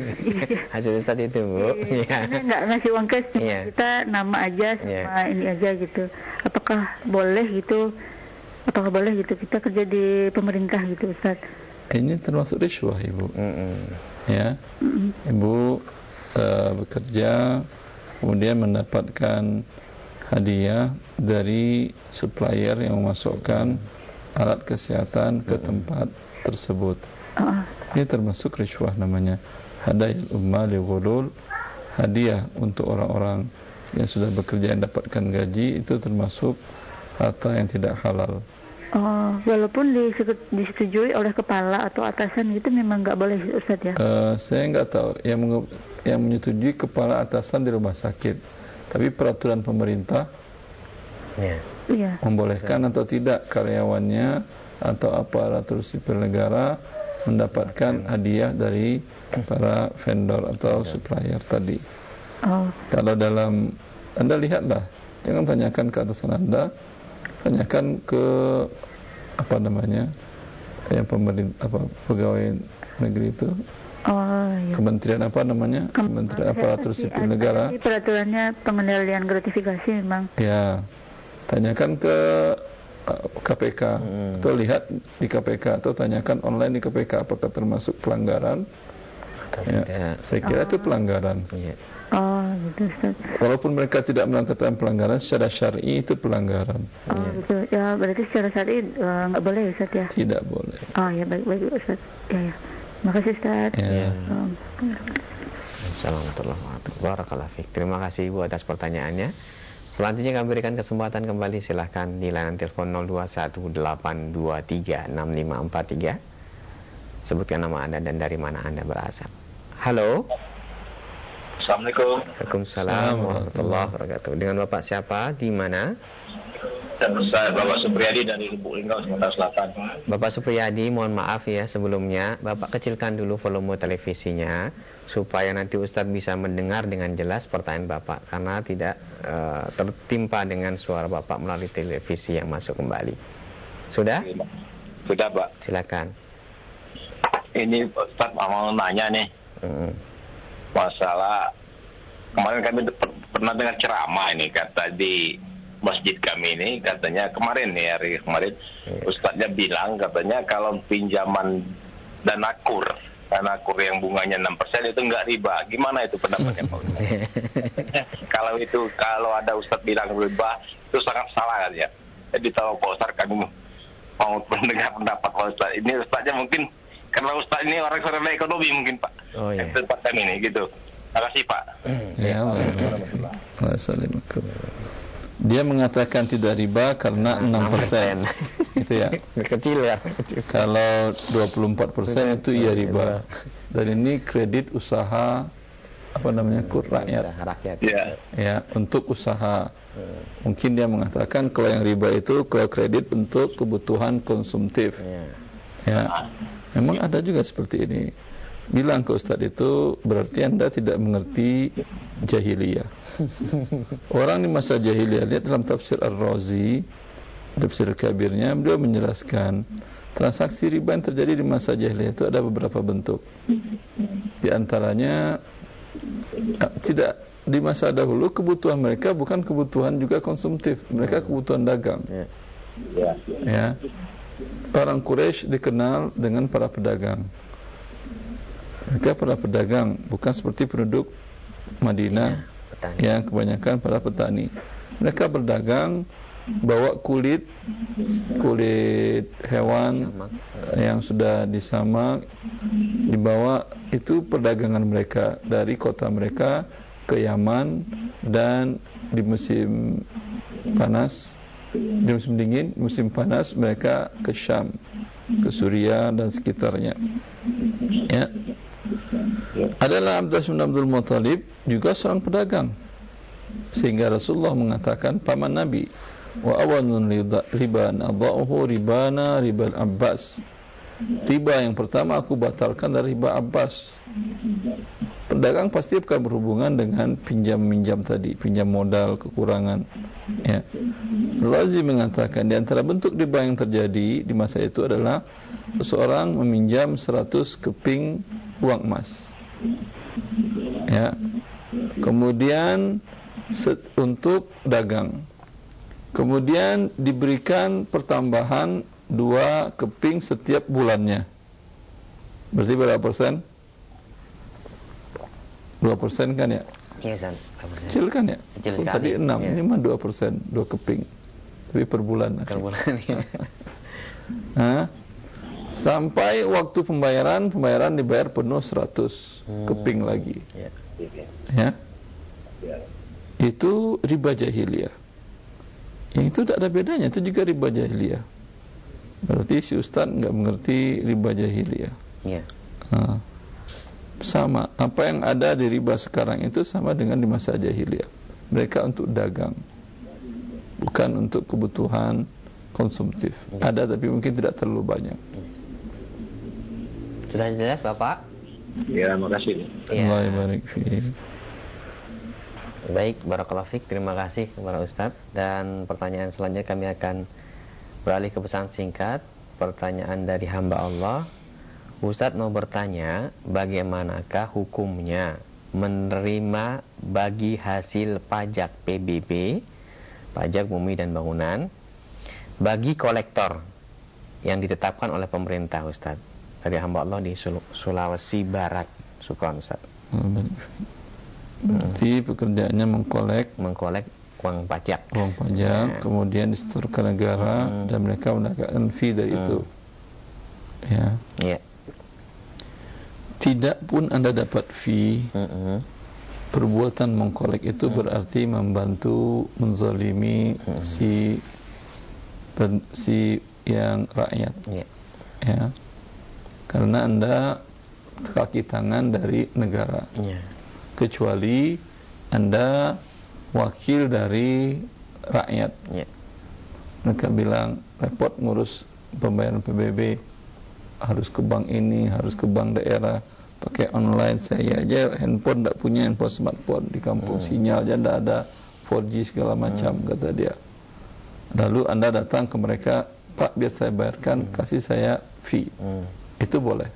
Hasil Ustaz itu Bu. Iya. Nggak ngasih uang cash, cuma yeah. kita nama aja sama yeah. ini aja gitu. Apakah boleh gitu? Apakah boleh gitu kita kerja di pemerintah gitu Ustaz? Ini termasuk riswah Ibu. Mm-mm. Ya, Mm-mm. Ibu uh, bekerja, kemudian mendapatkan hadiah dari supplier yang memasukkan alat kesehatan ke tempat tersebut. Uh. Ini termasuk riswah namanya. Hadayal umma li ghulul, hadiah untuk orang-orang yang sudah bekerja yang dapatkan gaji, itu termasuk harta yang tidak halal. Oh, walaupun disetujui oleh kepala atau atasan itu memang nggak boleh Ustaz ya? Uh, saya nggak tahu yang yang menyetujui kepala atasan di rumah sakit, tapi peraturan pemerintah yeah. Yeah. membolehkan atau tidak karyawannya atau aparatur sipil negara mendapatkan hadiah dari para vendor atau supplier tadi. Oh. Kalau dalam, Anda lihatlah, jangan tanyakan ke atasan Anda, tanyakan ke apa namanya yang pemerintah apa pegawai negeri itu. Oh, iya. Kementerian apa namanya? Kementerian Aparatur Sipil Negara. Peraturannya pengendalian gratifikasi memang. Ya, tanyakan ke K P K hmm. atau lihat di K P K atau tanyakan online di K P K apakah termasuk pelanggaran. Ya, saya kira oh. itu pelanggaran. Ya. Oh, gitu Ustaz. Walaupun mereka tidak melakukan pelanggaran, secara syar'i itu pelanggaran. Oh, ya. Betul. Ya, berarti secara syar'i nggak uh, boleh Ustaz ya? Tidak boleh. Oh, ya baik baik Ustaz. Ya ya. Makasih Ustaz. Ya. Assalamualaikum warahmatullahi wabarakatuh. Terima kasih Ibu atas pertanyaannya. Selanjutnya kami berikan kesempatan kembali, silahkan di layanan telepon nol dua satu delapan dua tiga enam lima empat tiga. Sebutkan nama Anda dan dari mana Anda berasal. Halo. Assalamualaikum. Waalaikumsalam warahmatullahi wabarakatuh. Dengan Bapak siapa? Di mana? Saya Bapak Supriyadi dari Lubuk Linggau, Sumatera Selatan. Bapak Supriyadi, mohon maaf ya sebelumnya, Bapak kecilkan dulu volume televisinya supaya nanti Ustadz bisa mendengar dengan jelas pertanyaan Bapak, karena tidak uh, tertimpa dengan suara Bapak melalui televisi yang masuk kembali. Sudah? Sudah, Pak. Silakan. Ini Ustadz mau nanya nih, hmm. masalah kemarin kami pernah dengar ceramah ini, kata di masjid kami ini, katanya kemarin nih hari kemarin yeah. Ustadznya bilang katanya kalau pinjaman dana kur, dana kur yang bunganya enam persen itu enggak riba. Gimana itu pendapatnya Pak Ustadz? Kalau itu, kalau ada Ustadz bilang riba, itu sangat salah kan ya. Jadi tahu Pak Ustadz, kami mau mendengar pendapat Pak Ustadz. Ini Ustadznya mungkin, karena Ustadz ini orang sarana ekonomi mungkin Pak. Oh iya. Yeah. Tempat kami ini gitu. Terima kasih Pak. Ya, dia mengatakan tidak riba karena enam persen. Itu ya. Kecil ya. Kalau dua puluh empat persen itu iya riba. Dan ini kredit usaha apa namanya? Kur rakyat. Rakyat. Ya. Ya, untuk usaha. Mungkin dia mengatakan kalau yang riba itu kalau kredit untuk kebutuhan konsumtif. Ya. Memang ada juga seperti ini. Bilang ke Ustadz itu berarti Anda tidak mengerti jahiliyah. Orang di masa jahiliyah, lihat dalam tafsir Ar-Razi, tafsir kabirnya, beliau menjelaskan transaksi riba yang terjadi di masa jahiliyah itu ada beberapa bentuk. Di antaranya tidak, di masa dahulu kebutuhan mereka bukan kebutuhan juga konsumtif, mereka kebutuhan dagang. Ya. Orang Quraisy dikenal dengan para pedagang. Mereka para pedagang, bukan seperti penduduk Madinah ya, yang kebanyakan para petani. Mereka berdagang, bawa kulit kulit hewan yang sudah disamak, dibawa, itu perdagangan mereka dari kota mereka ke Yaman, dan di musim panas, di musim dingin, musim panas mereka ke Syam, ke Suriah dan sekitarnya. Ya. Adalah Abdullah bin Abdul Muttalib juga seorang pedagang, sehingga Rasulullah mengatakan paman Nabi, wa awanun riban adha'uhu ribana ribal Abbas. Riba yang pertama aku batalkan dari riba Abbas. Pedagang pasti akan berhubungan dengan pinjam-minjam tadi, pinjam modal kekurangan. Ya. Razi mengatakan di antara bentuk riba yang terjadi di masa itu adalah seseorang meminjam seratus keping uang emas. Ya. Kemudian untuk dagang. Kemudian diberikan pertambahan dua keping setiap bulannya. Berarti berapa persen? Dua persen kan ya? Iya, San. Kecil kan ya? Kecil sekali. Tadi enam, ya. Ini mah dua persen, dua keping. Tapi per bulan. Per bulan, ya. Nah, sampai waktu pembayaran, pembayaran dibayar penuh seratus hmm. keping lagi. Ya. Ya. Ya. Itu riba jahiliyah. Yang itu tidak ada bedanya, itu juga riba jahiliyah. Berarti si Ustaz nggak mengerti riba jahiliyah. Iya. Nah, sama, apa yang ada di riba sekarang itu sama dengan di masa jahiliyah. Mereka untuk dagang, bukan untuk kebutuhan konsumtif. Ya. Ada tapi mungkin tidak terlalu banyak. Sudah jelas Bapak? Ya, makasih. Ya. Allah barik fiik. Baik, barakallahu fiik. Terima kasih kepada Ustaz. Dan pertanyaan selanjutnya kami akan beralih ke pesan singkat. pertanyaan dari hamba Allah. Ustadz mau bertanya, bagaimanakah hukumnya menerima bagi hasil pajak P B B, pajak bumi dan bangunan, bagi kolektor yang ditetapkan oleh pemerintah, Ustadz? Dari hamba Allah di Sulawesi Barat. Syukran, Ustadz. Berarti hmm. pekerjaannya mengkolek mengkolek uang pajak, uang pajak, ya. Kemudian disetorkan negara, hmm. dan mereka mendapatkan fee dari hmm. itu. Ya. Ya. Tidak pun Anda dapat fee, uh-uh. perbuatan mengkolek itu uh-uh. berarti membantu menzalimi uh-uh. si pen, si yang rakyat, yeah. ya, karena Anda kaki tangan dari negara, yeah. kecuali Anda wakil dari rakyat, yeah. mereka bilang repot ngurus pembayaran P B B, harus ke bank ini, harus ke bank daerah, pakai online. Saya aja handphone tak punya, handphone smartphone di kampung, hmm. sinyal aja tidak ada, four G segala macam, hmm. kata dia. Lalu Anda datang ke mereka, Pak, biar saya bayarkan, hmm. kasih saya fee, hmm. itu boleh,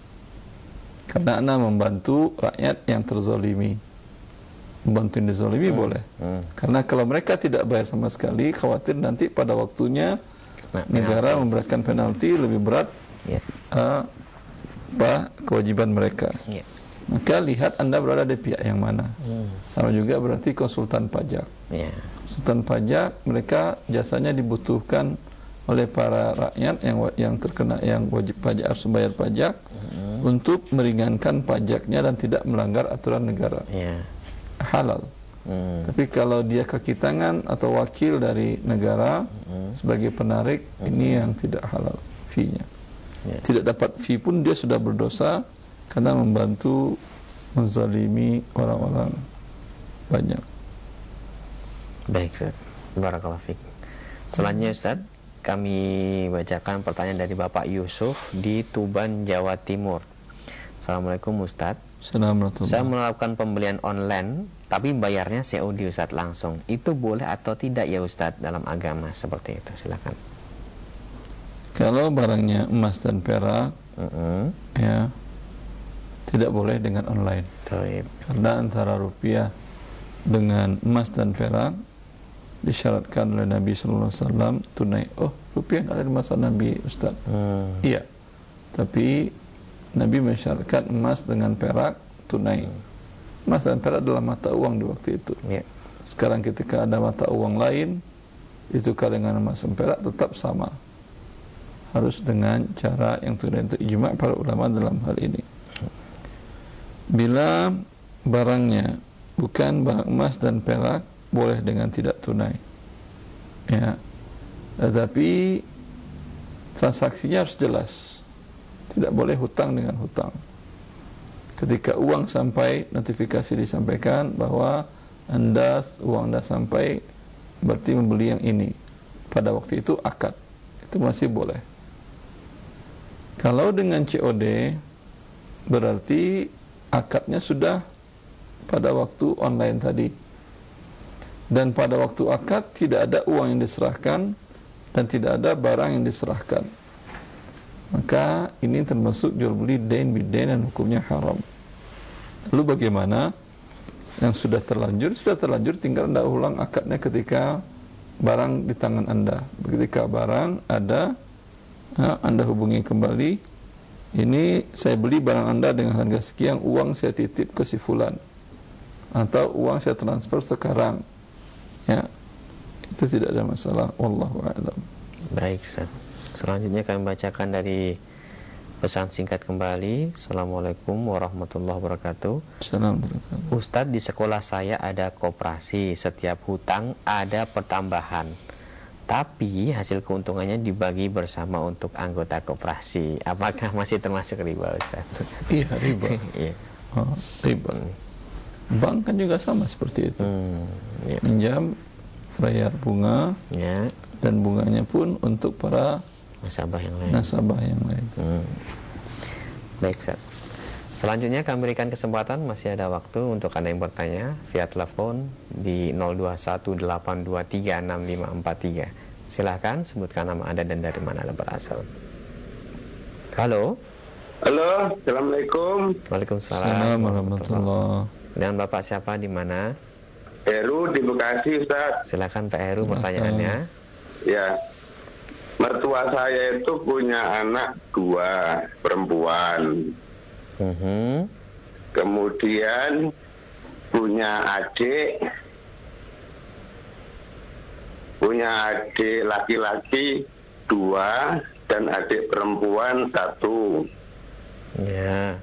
karena Anda membantu rakyat yang terzolimi. Membantu yang dizolimi hmm. boleh, hmm. karena kalau mereka tidak bayar sama sekali, khawatir nanti pada waktunya nah, negara penalti. memberikan penalti lebih berat, yeah. uh, apa kewajiban mereka. Yeah. Maka lihat Anda berada di pihak yang mana. Hmm. Sama juga berarti konsultan pajak. Yeah. Konsultan pajak, mereka jasanya dibutuhkan oleh para rakyat yang yang terkena, yang wajib pajak, harus bayar pajak, hmm. untuk meringankan pajaknya dan tidak melanggar aturan negara. Yeah. Halal. Hmm. Tapi kalau dia kaki tangan atau wakil dari negara hmm. sebagai penarik, hmm. ini yang tidak halal fee-nya. Yeah. Tidak dapat fee pun dia sudah berdosa karena membantu menzalimi orang-orang banyak. Baik, Ustaz. Barakallahu fiik. Selanjutnya, Ustaz, kami bacakan pertanyaan dari Bapak Yusuf di Tuban, Jawa Timur. Assalamualaikum, Ustaz. Assalamualaikum. Saya melakukan pembelian online tapi bayarnya C O D, Ustaz, langsung. Itu boleh atau tidak ya, Ustaz, dalam agama seperti itu? Silakan. Kalau barangnya emas dan perak, uh-uh. ya, tidak boleh dengan online. Taib. Karena antara rupiah dengan emas dan perak disyaratkan oleh Nabi Sallallahu Alaihi Wasallam tunai. Oh, rupiah nggak ada di masa Nabi, Ustaz. Hmm. Iya. Tapi Nabi mensyaratkan emas dengan perak tunai. Hmm. Emas dan perak adalah mata uang di waktu itu. Yeah. Sekarang ketika ada mata uang lain, ditukar dengan emas dan perak tetap sama. Harus dengan cara yang tunai, itu ijma' para ulama dalam hal ini. Bila barangnya bukan barang emas dan perak, boleh dengan tidak tunai. Ya. Tetapi transaksinya harus jelas. Tidak boleh hutang dengan hutang. Ketika uang sampai, notifikasi disampaikan bahwa Anda, uang Anda sampai, berarti membeli yang ini. Pada waktu itu akad. Itu masih boleh. Kalau dengan C O D, berarti akadnya sudah pada waktu online tadi. Dan pada waktu akad tidak ada uang yang diserahkan dan tidak ada barang yang diserahkan. Maka ini termasuk jual beli dain bidain dan hukumnya haram. Lalu bagaimana? Yang sudah terlanjur, sudah terlanjur, tinggal Anda ulang akadnya ketika barang di tangan Anda. Ketika barang ada, nah, Anda hubungi kembali, ini saya beli barang Anda dengan harga sekian, uang saya titip ke si fulan, atau uang saya transfer sekarang, ya, itu tidak ada masalah. Wallahu a'lam. Baik, Ustaz. Selanjutnya kami bacakan dari pesan singkat kembali. Assalamualaikum warahmatullahi wabarakatuh. Assalamualaikum. Ustaz, di sekolah saya ada koperasi, setiap hutang ada pertambahan, tapi hasil keuntungannya dibagi bersama untuk anggota koperasi. Apakah masih termasuk riba, Ustaz? Iya, riba. Iya. Oh, riba. Bank kan juga sama seperti itu. Hmm, iya. Pinjam, bayar bunga, ya, dan bunganya pun untuk para nasabah yang lain. Nasabah yang lain. Hmm. Baik, Ustaz. Selanjutnya kami berikan kesempatan, masih ada waktu untuk Anda yang bertanya via telepon di nol dua satu delapan dua tiga enam lima empat tiga. Silakan sebutkan nama Anda dan dari mana Anda berasal. Halo. Halo, Assalamualaikum. Waalaikumsalam warahmatullahi. Dengan Bapak siapa di mana? Heru di Bekasi, Ustaz. Silakan Pak Heru pertanyaannya. Ya. Mertua saya itu punya anak dua perempuan. Uh-huh. Kemudian punya adik punya adik laki-laki dua dan adik perempuan satu. Ya.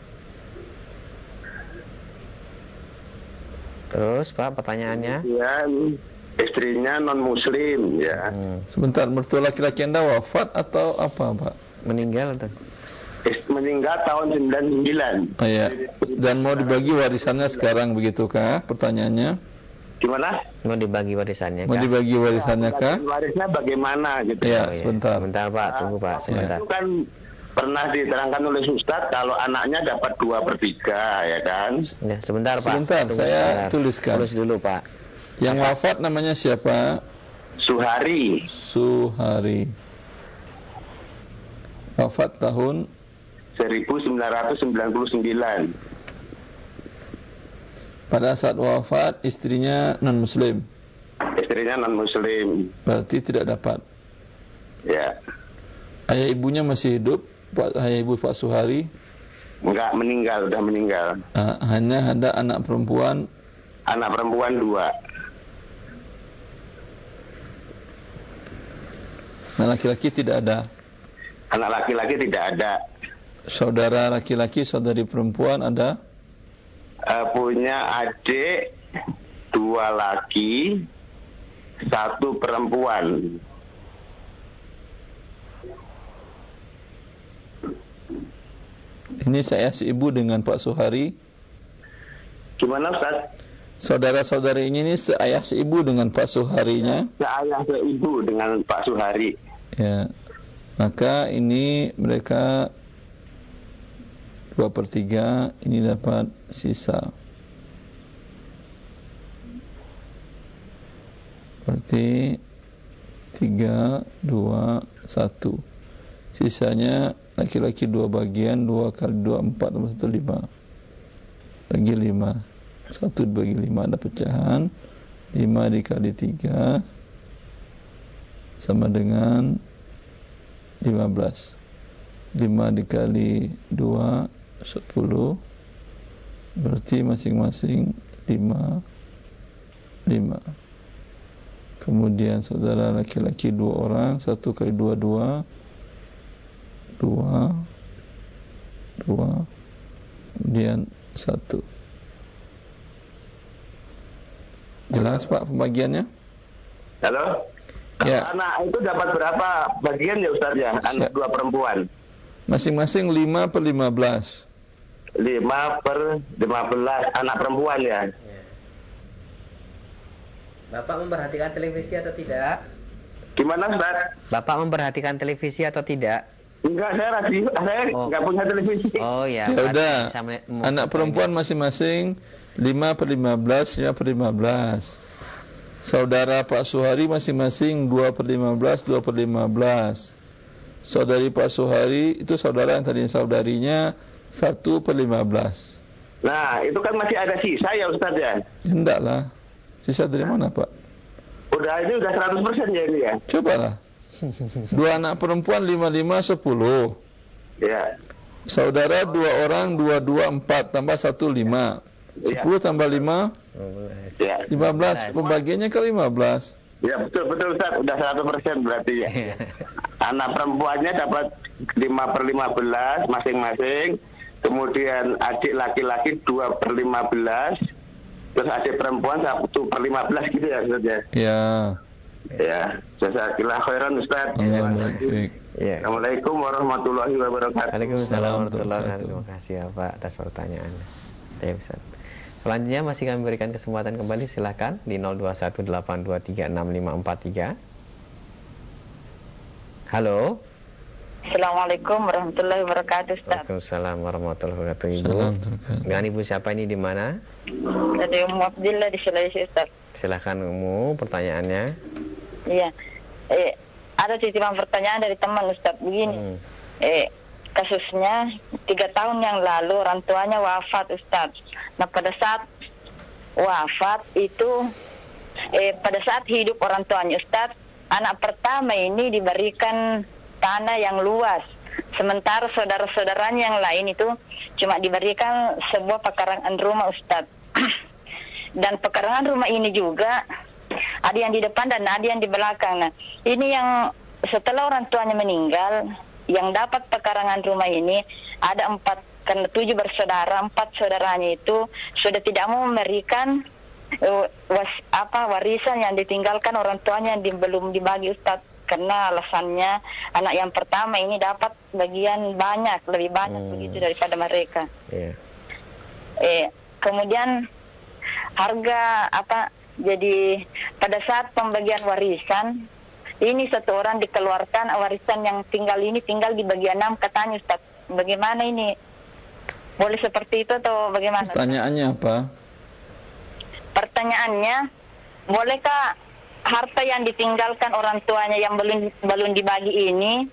Terus Pak pertanyaannya? Kemudian istrinya non muslim ya. Hmm. Sebentar, mertua laki-laki Anda wafat atau apa, Pak? Meninggal atau? Meninggal tahun sembilan puluh sembilan. Oh ya. Dan mau dibagi warisannya sekarang begitukah? Pertanyaannya. Gimana? Mau dibagi warisannya Mau kah? dibagi warisannya kah? Warisnya bagaimana gitu? Ya, Oh, iya. sebentar. Sebentar Pak, tunggu Pak, sebentar. Itu kan pernah diterangkan oleh Ustadz kalau anaknya dapat dua per tiga, ya kan? Ya, sebentar Pak. Sebentar, Tunggu saya sebentar. tuliskan. Tulis dulu Pak. Yang wafat namanya siapa? Suhari, Suhari. Wafat tahun seribu sembilan ratus sembilan puluh sembilan. pada saat wafat istrinya non muslim. Istrinya non muslim. Berarti tidak dapat. Ya. Ayah ibunya masih hidup, Pak, ayah ibu Pak Suhari. Enggak, meninggal, udah meninggal. Uh, hanya ada anak perempuan. Anak perempuan dua. Anak laki-laki tidak ada. Anak laki-laki tidak ada. Saudara laki-laki, saudari perempuan ada? Uh, punya adik dua laki, satu perempuan. Ini saya si ibu dengan Pak Suhari. Gimana Ustaz? Saudara-saudari ini, ini seayah si ibu dengan Pak Suharinya. Seayah seibu dengan Pak Suhari. Ya. Maka ini mereka dua per tiga, ini dapat sisa. Berarti tiga, dua, satu. Sisanya laki-laki dua bagian, dua kali dua, empat, tambah satu, lima. Bagi lima. Satu bagi lima ada pecahan. Lima dikali tiga sama dengan lima belas. Lima dikali dua, sepuluh. Berarti masing-masing lima, lima. Kemudian saudara laki-laki dua orang. Satu kali dua, dua. Dua. Dua. Kemudian satu. Jelas Pak pembagiannya? Halo? Ya. Anak itu dapat berapa bagian ya Ustaz ya? Anak Siap. dua perempuan. Masing-masing lima per lima belas. Lima per lima belas anak perempuan ya. Bapak memperhatikan televisi atau tidak? Gimana Ustaz? Bapak memperhatikan televisi atau tidak? Enggak, saya radio, saya Oh. enggak punya televisi. Oh ya. Ya udah. Bisa melihat- Anak perempuan masing-masing lima per lima belas, lima per lima belas. Saudara Pak Suhari masing-masing dua per lima belas, dua per lima belas. Saudari Pak Suhari itu saudara yang tadinya saudarinya satu per lima belas. Nah, itu kan masih ada sisa ya Ustaz ya? Hendak lah. Sisa dari mana Pak? Udah ini udah seratus persen ya ini ya? Cobalah. Dua anak perempuan lima lima sepuluh. Ya. Saudara dua orang dua dua empat tambah satu lima. Sepuluh tambah lima Ya. lima belas. Pembagiannya ke lima belas. Ya betul betul Ustaz, udah seratus persen berarti ya. Anak perempuannya dapat lima per lima belas masing-masing. Kemudian adik laki-laki dua per lima belas. Terus adik perempuan satu per lima belas gitu ya Ustaz ya. Ya. Ya, jazakallah khairan Ustaz. Alhamdulillah. Ya. Assalamualaikum warahmatullahi wabarakatuh. Waalaikumsalam warahmatullahi wabarakatuh. Terima kasih ya Pak atas pertanyaannya. Ya Ustaz. Selanjutnya masih kami berikan kesempatan kembali, silakan di nol dua satu delapan dua tiga enam lima empat tiga. Halo. Assalamualaikum warahmatullahi wabarakatuh Ustaz. Waalaikumsalam warahmatullahi wabarakatuh Ibu. Salam. Dengan Ibu siapa ini di mana? Dari Ummu Abdillah di Sulawesi Ustaz. Silakan Ummu, pertanyaannya. Iya. Eh, ada titipan pertanyaan dari teman Ustaz begini. Hmm. Eh, kasusnya tiga tahun yang lalu orang tuanya wafat, Ustaz. Nah pada saat wafat itu, eh, pada saat hidup orang tuanya, Ustaz, anak pertama ini diberikan tanah yang luas, sementara saudara-saudaranya yang lain itu cuma diberikan sebuah pekarangan rumah, Ustaz. Dan pekarangan rumah ini juga ada yang di depan dan ada yang di belakang. Nah, ini yang setelah orang tuanya meninggal, yang dapat pekarangan rumah ini ada empat, karena tujuh bersaudara, empat saudaranya itu sudah tidak mau memberikan uh, was, apa warisan yang ditinggalkan orang tuanya yang di, belum dibagi, Ustaz, karena alasannya anak yang pertama ini dapat bagian banyak, lebih banyak hmm. begitu daripada mereka. Yeah. Eh, kemudian harga apa? Jadi pada saat pembagian warisan ini satu orang dikeluarkan warisan yang tinggal ini tinggal di bagian enam katanya, Ustaz. Bagaimana ini? Boleh seperti itu atau bagaimana? Pertanyaannya apa? Pertanyaannya, bolehkah harta yang ditinggalkan orang tuanya yang belum belum dibagi ini,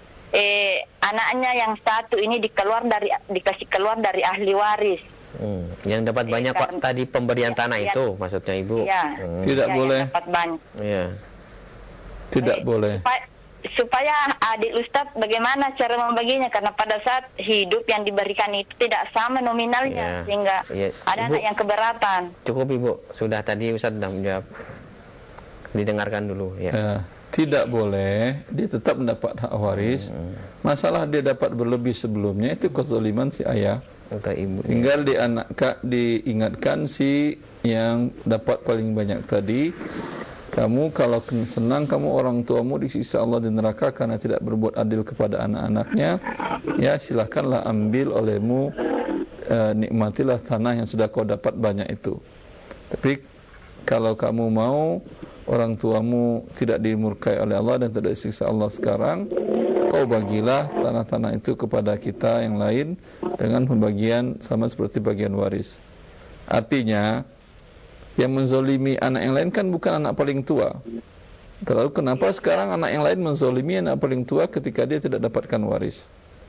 eh, anaknya yang satu ini dikeluar dari dikasih keluar dari ahli waris? Hmm. Yang dapat banyak eh, Pak tadi pemberian ya, tanah ya, itu maksudnya Ibu? Ya, hmm. Tidak ya, boleh. Dapat banyak. Ya. Tidak eh, boleh. Supaya, supaya adik Ustadz bagaimana cara membaginya, karena pada saat hidup yang diberikan itu tidak sama nominalnya, ya, sehingga ya. ada Ibu, anak yang keberatan. Cukup Ibu, sudah tadi Ustadz sudah menjawab. Didengarkan dulu ya. Ya. Tidak boleh, dia tetap mendapat hak waris. Hmm. Masalah dia dapat berlebih sebelumnya itu kezaliman si ayah. Atau ibu. Tinggal di anak diingatkan si yang dapat paling banyak tadi. Kamu kalau senang kamu orang tuamu disiksa Allah di neraka karena tidak berbuat adil kepada anak-anaknya, ya silakanlah ambil olehmu, e, nikmatilah tanah yang sudah kau dapat banyak itu. Tapi kalau kamu mau orang tuamu tidak dimurkai oleh Allah dan tidak disiksa Allah sekarang, kau bagilah tanah-tanah itu kepada kita yang lain dengan pembagian sama seperti bagian waris. Artinya yang menzolimi anak yang lain kan bukan anak paling tua. Terlalu kenapa sekarang anak yang lain menzolimi anak paling tua ketika dia tidak dapatkan waris?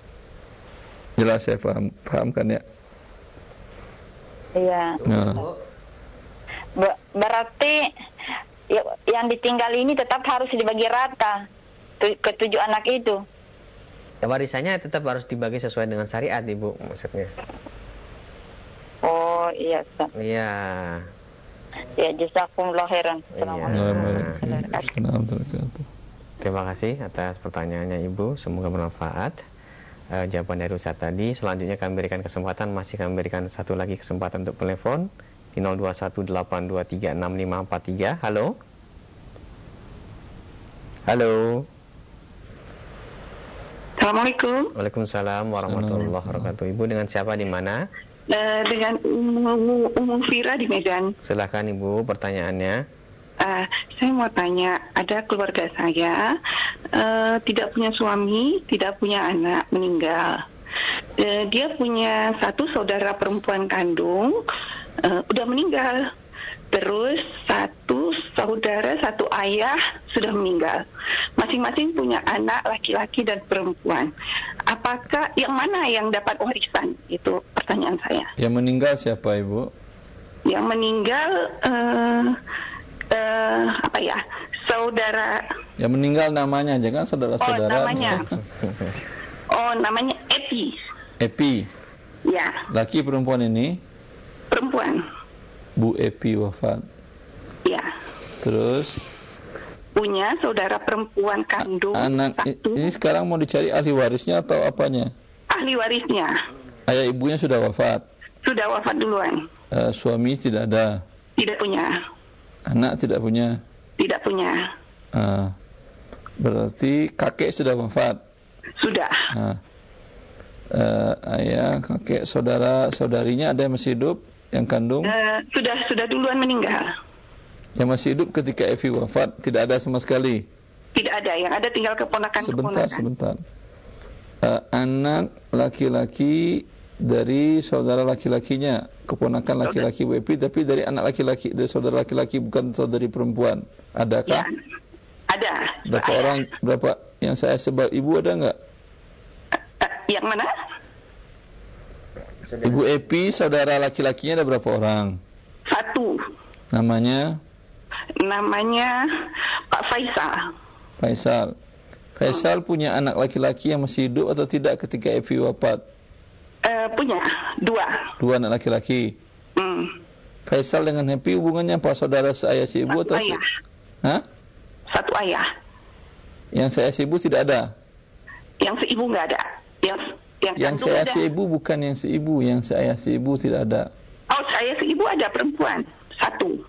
Jelas saya paham, paham kan ya? Iya. Nah. Ber- berarti yang ditinggal ini tetap harus dibagi rata ke tujuh anak itu. Ya, warisannya tetap harus dibagi sesuai dengan syariat, Ibu, maksudnya. Oh iya, Ustaz. Iya. Ya, jazakumullah khairan. Assalamualaikum. Terima kasih atas pertanyaannya Ibu, semoga bermanfaat. Uh, jawaban dari Ustaz tadi. Selanjutnya kami berikan kesempatan, masih kami berikan satu lagi kesempatan untuk telepon di nol dua satu delapan dua tiga enam lima empat tiga. Halo. Halo. Assalamualaikum. Waalaikumsalam warahmatullahi wabarakatuh. Ibu dengan siapa di mana? Uh, dengan Umu, Umu Fira di Medan. Silakan Ibu, pertanyaannya. Uh, saya mau tanya, ada keluarga saya uh, tidak punya suami, tidak punya anak, meninggal. Uh, dia punya satu saudara perempuan kandung, uh, udah meninggal. Terus satu saudara, satu ayah sudah meninggal. Masing-masing punya anak laki-laki dan perempuan. Apakah yang mana yang dapat warisan? Itu pertanyaan saya. Yang meninggal siapa, Ibu? Yang meninggal uh, uh, apa ya? Saudara. Yang meninggal namanya, jangan saudara-saudara. Oh, namanya. Oh, namanya Epi. Epi. Ya. Laki perempuan ini? Perempuan. Bu Epi wafat. Ya. Terus punya saudara perempuan kandung anak satu. Ini sekarang mau dicari ahli warisnya atau apanya? Ahli warisnya. Ayah ibunya sudah wafat. Sudah wafat duluan. Uh, suami tidak ada. Tidak punya. Anak tidak punya. Tidak punya. Uh, berarti kakek sudah wafat. Sudah. Uh, uh, ayah, kakek, saudara, saudarinya ada yang masih hidup? Yang kandung? Uh, sudah sudah duluan meninggal. Yang masih hidup ketika Evi wafat tidak ada sama sekali. Tidak ada, yang ada tinggal keponakan. Sebentar, keponakan. sebentar. Uh, anak laki-laki dari saudara laki-lakinya, keponakan laki-laki Bu Evi, tapi dari anak laki-laki, dari saudara laki-laki, bukan saudari perempuan. Adakah? Ya, ada. Berapa ayah. Orang? Berapa? Yang saya sebut ibu ada nggak? Uh, uh, Yang mana? Ibu Epi, saudara laki-lakinya ada berapa orang? Satu. Namanya? Namanya Pak Faisal. Faisal. Faisal hmm. punya anak laki-laki yang masih hidup atau tidak ketika Epi wafat? Uh, punya, dua. Dua anak laki-laki. Hmm. Faisal dengan Epi hubungannya apa? Saudara seayah si ibu Satu atau? ayah. Hah? Satu ayah. Yang seayah si ibu tidak ada? Yang seibu nggak ada. Yang yang, yang seayah si ibu bukan yang seibu, yang seayah si ibu tidak ada. Oh, saya seibu ada perempuan satu.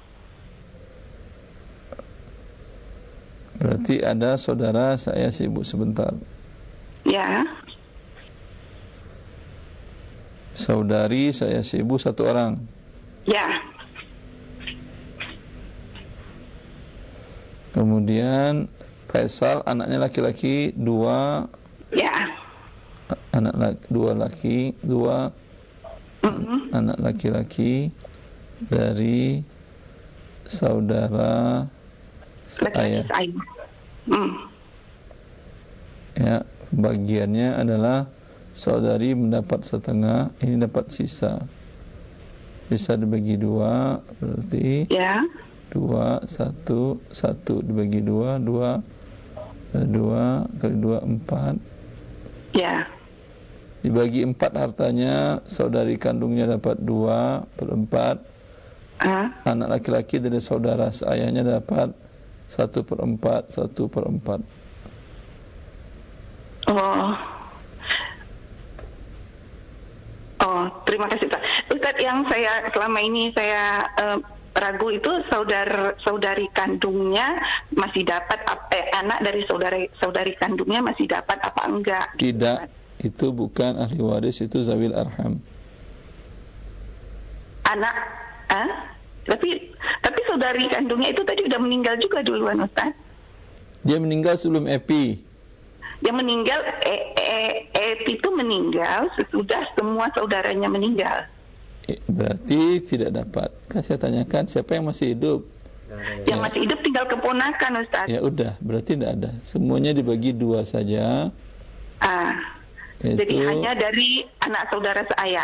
Berarti ada saudara seayah si ibu sebentar. Ya. Saudari seayah si ibu satu orang. Ya. Kemudian Faisal anaknya laki-laki dua. Ya. Anak laki, dua laki, dua mm-hmm. anak laki-laki dari saudara seayah. Mm. Ya, bagiannya adalah saudari mendapat setengah, ini dapat sisa. Bisa dibagi dua, berarti ya. Dua, satu, satu dibagi dua, dua, dua kali dua empat. Ya. Dibagi empat hartanya, saudari kandungnya dapat dua per empat. Uh. Anak laki-laki dari saudara seayahnya dapat satu per empat, satu per empat. Oh. Oh, terima kasih Ustaz. Ustaz, yang saya selama ini saya uh, ragu itu saudara saudari kandungnya masih dapat eh, anak dari saudari saudari kandungnya masih dapat apa enggak? Tidak. Itu bukan ahli waris, itu zawil arham. Anak, ah? Tapi, tapi saudari kandungnya itu tadi udah meninggal juga duluan, Ustaz. Dia meninggal sebelum Epi. Dia meninggal, e, e, Epi itu meninggal sesudah semua saudaranya meninggal. E, berarti tidak dapat. Kan saya tanyakan siapa yang masih hidup. Yang ya. Masih hidup tinggal keponakan, Ustaz. Ya udah, berarti tidak ada. Semuanya dibagi dua saja. Ah. Itu, jadi hanya dari anak saudara seayah.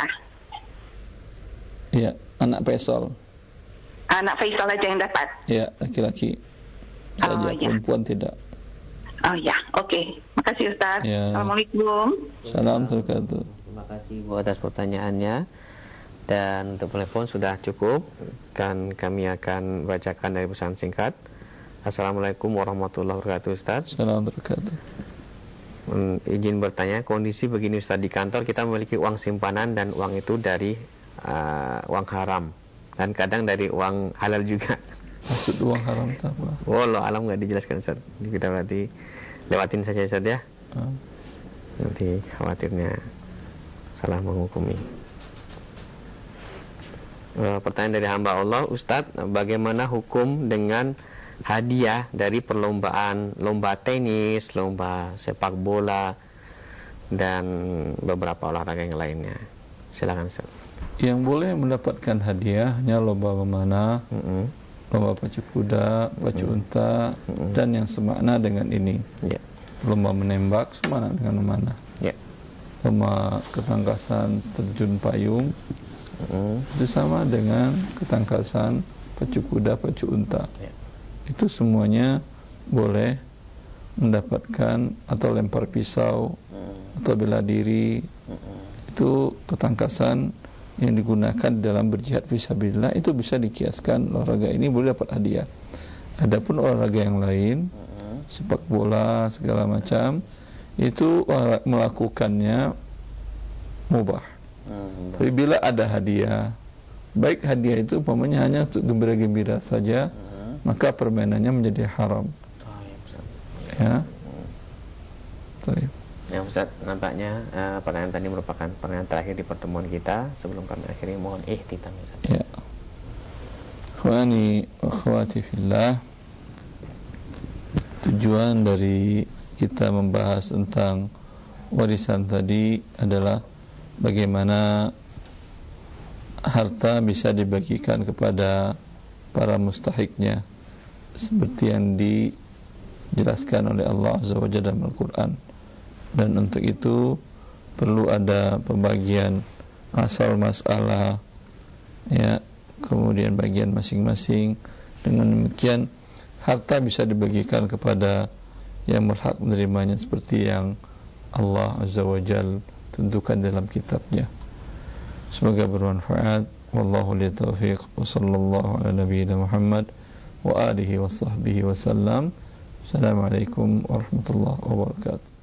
Iya, anak Faisal. Anak Faisal aja yang dapat. Iya, laki-laki saja, oh, perempuan ya. tidak. Oh ya, oke. Okay. Makasih Ustaz. Ya. Assalamualaikum. Salam wabarakatuh. Terima kasih Bu atas pertanyaannya. Dan untuk telepon sudah cukup. Kan kami akan bacakan dari pesan singkat. Assalamualaikum warahmatullahi wabarakatuh Ustaz. Assalamualaikum warahmatullahi wabarakatuh. Hmm, izin bertanya, kondisi begini Ustaz, di kantor kita memiliki uang simpanan dan uang itu dari uh, uang haram dan kadang dari uang halal juga. Maksud uang haram itu apa? Wallah alam nggak dijelaskan Ustaz. Kita berarti lewatin saja Ustaz ya. Hmm. Nanti khawatirnya salah menghukumi. Uh, pertanyaan dari hamba Allah, Ustaz, bagaimana hukum dengan hadiah dari perlombaan lomba tenis, lomba sepak bola dan beberapa olahraga yang lainnya? Silakan Ustaz. Yang boleh mendapatkan hadiahnya lomba memanah, mm-hmm. lomba pacu kuda, pacu mm-hmm. unta, mm-hmm. dan yang semakna dengan ini. Yeah. Lomba menembak semakna dengan memanah. Yeah. Lomba ketangkasan terjun payung mm-hmm. itu sama dengan ketangkasan pacu kuda, pacu unta. Yeah. Itu semuanya boleh mendapatkan, atau lempar pisau hmm. atau bela diri. hmm. Itu ketangkasan yang digunakan dalam berjihad fisabilillah, itu bisa dikiaskan olahraga ini boleh dapat hadiah. Adapun olahraga yang lain hmm. sepak bola segala macam itu melakukannya mubah. hmm. Tapi bila ada hadiah, baik hadiah itu umpamanya hanya untuk gembira-gembira saja, hmm. maka permainannya menjadi haram. Oh, ya, Ustaz. Ya. Hmm. Ya Ustaz, nampaknya uh, pertanyaan tadi merupakan pertanyaan terakhir di pertemuan kita. Sebelum kami akhiri, mohon ihtitam Ustaz. Ya. Akhwani wa akhwati fillah, tujuan dari kita membahas tentang warisan tadi adalah bagaimana harta bisa dibagikan kepada para mustahiknya seperti yang dijelaskan oleh Allah Azza wa Jalla dalam Al-Quran. Dan untuk itu perlu ada pembagian asal masalah, ya, kemudian bagian masing-masing. Dengan demikian harta bisa dibagikan kepada yang berhak menerimanya seperti yang Allah Azza wa Jal tentukan dalam kitabnya. Semoga bermanfaat. Wallahu li taufiq wa sallallahu ala nabiyyina Muhammad wa alihi wa sahbihi wa sallam. Assalamualaikum warahmatullahi wabarakatuh.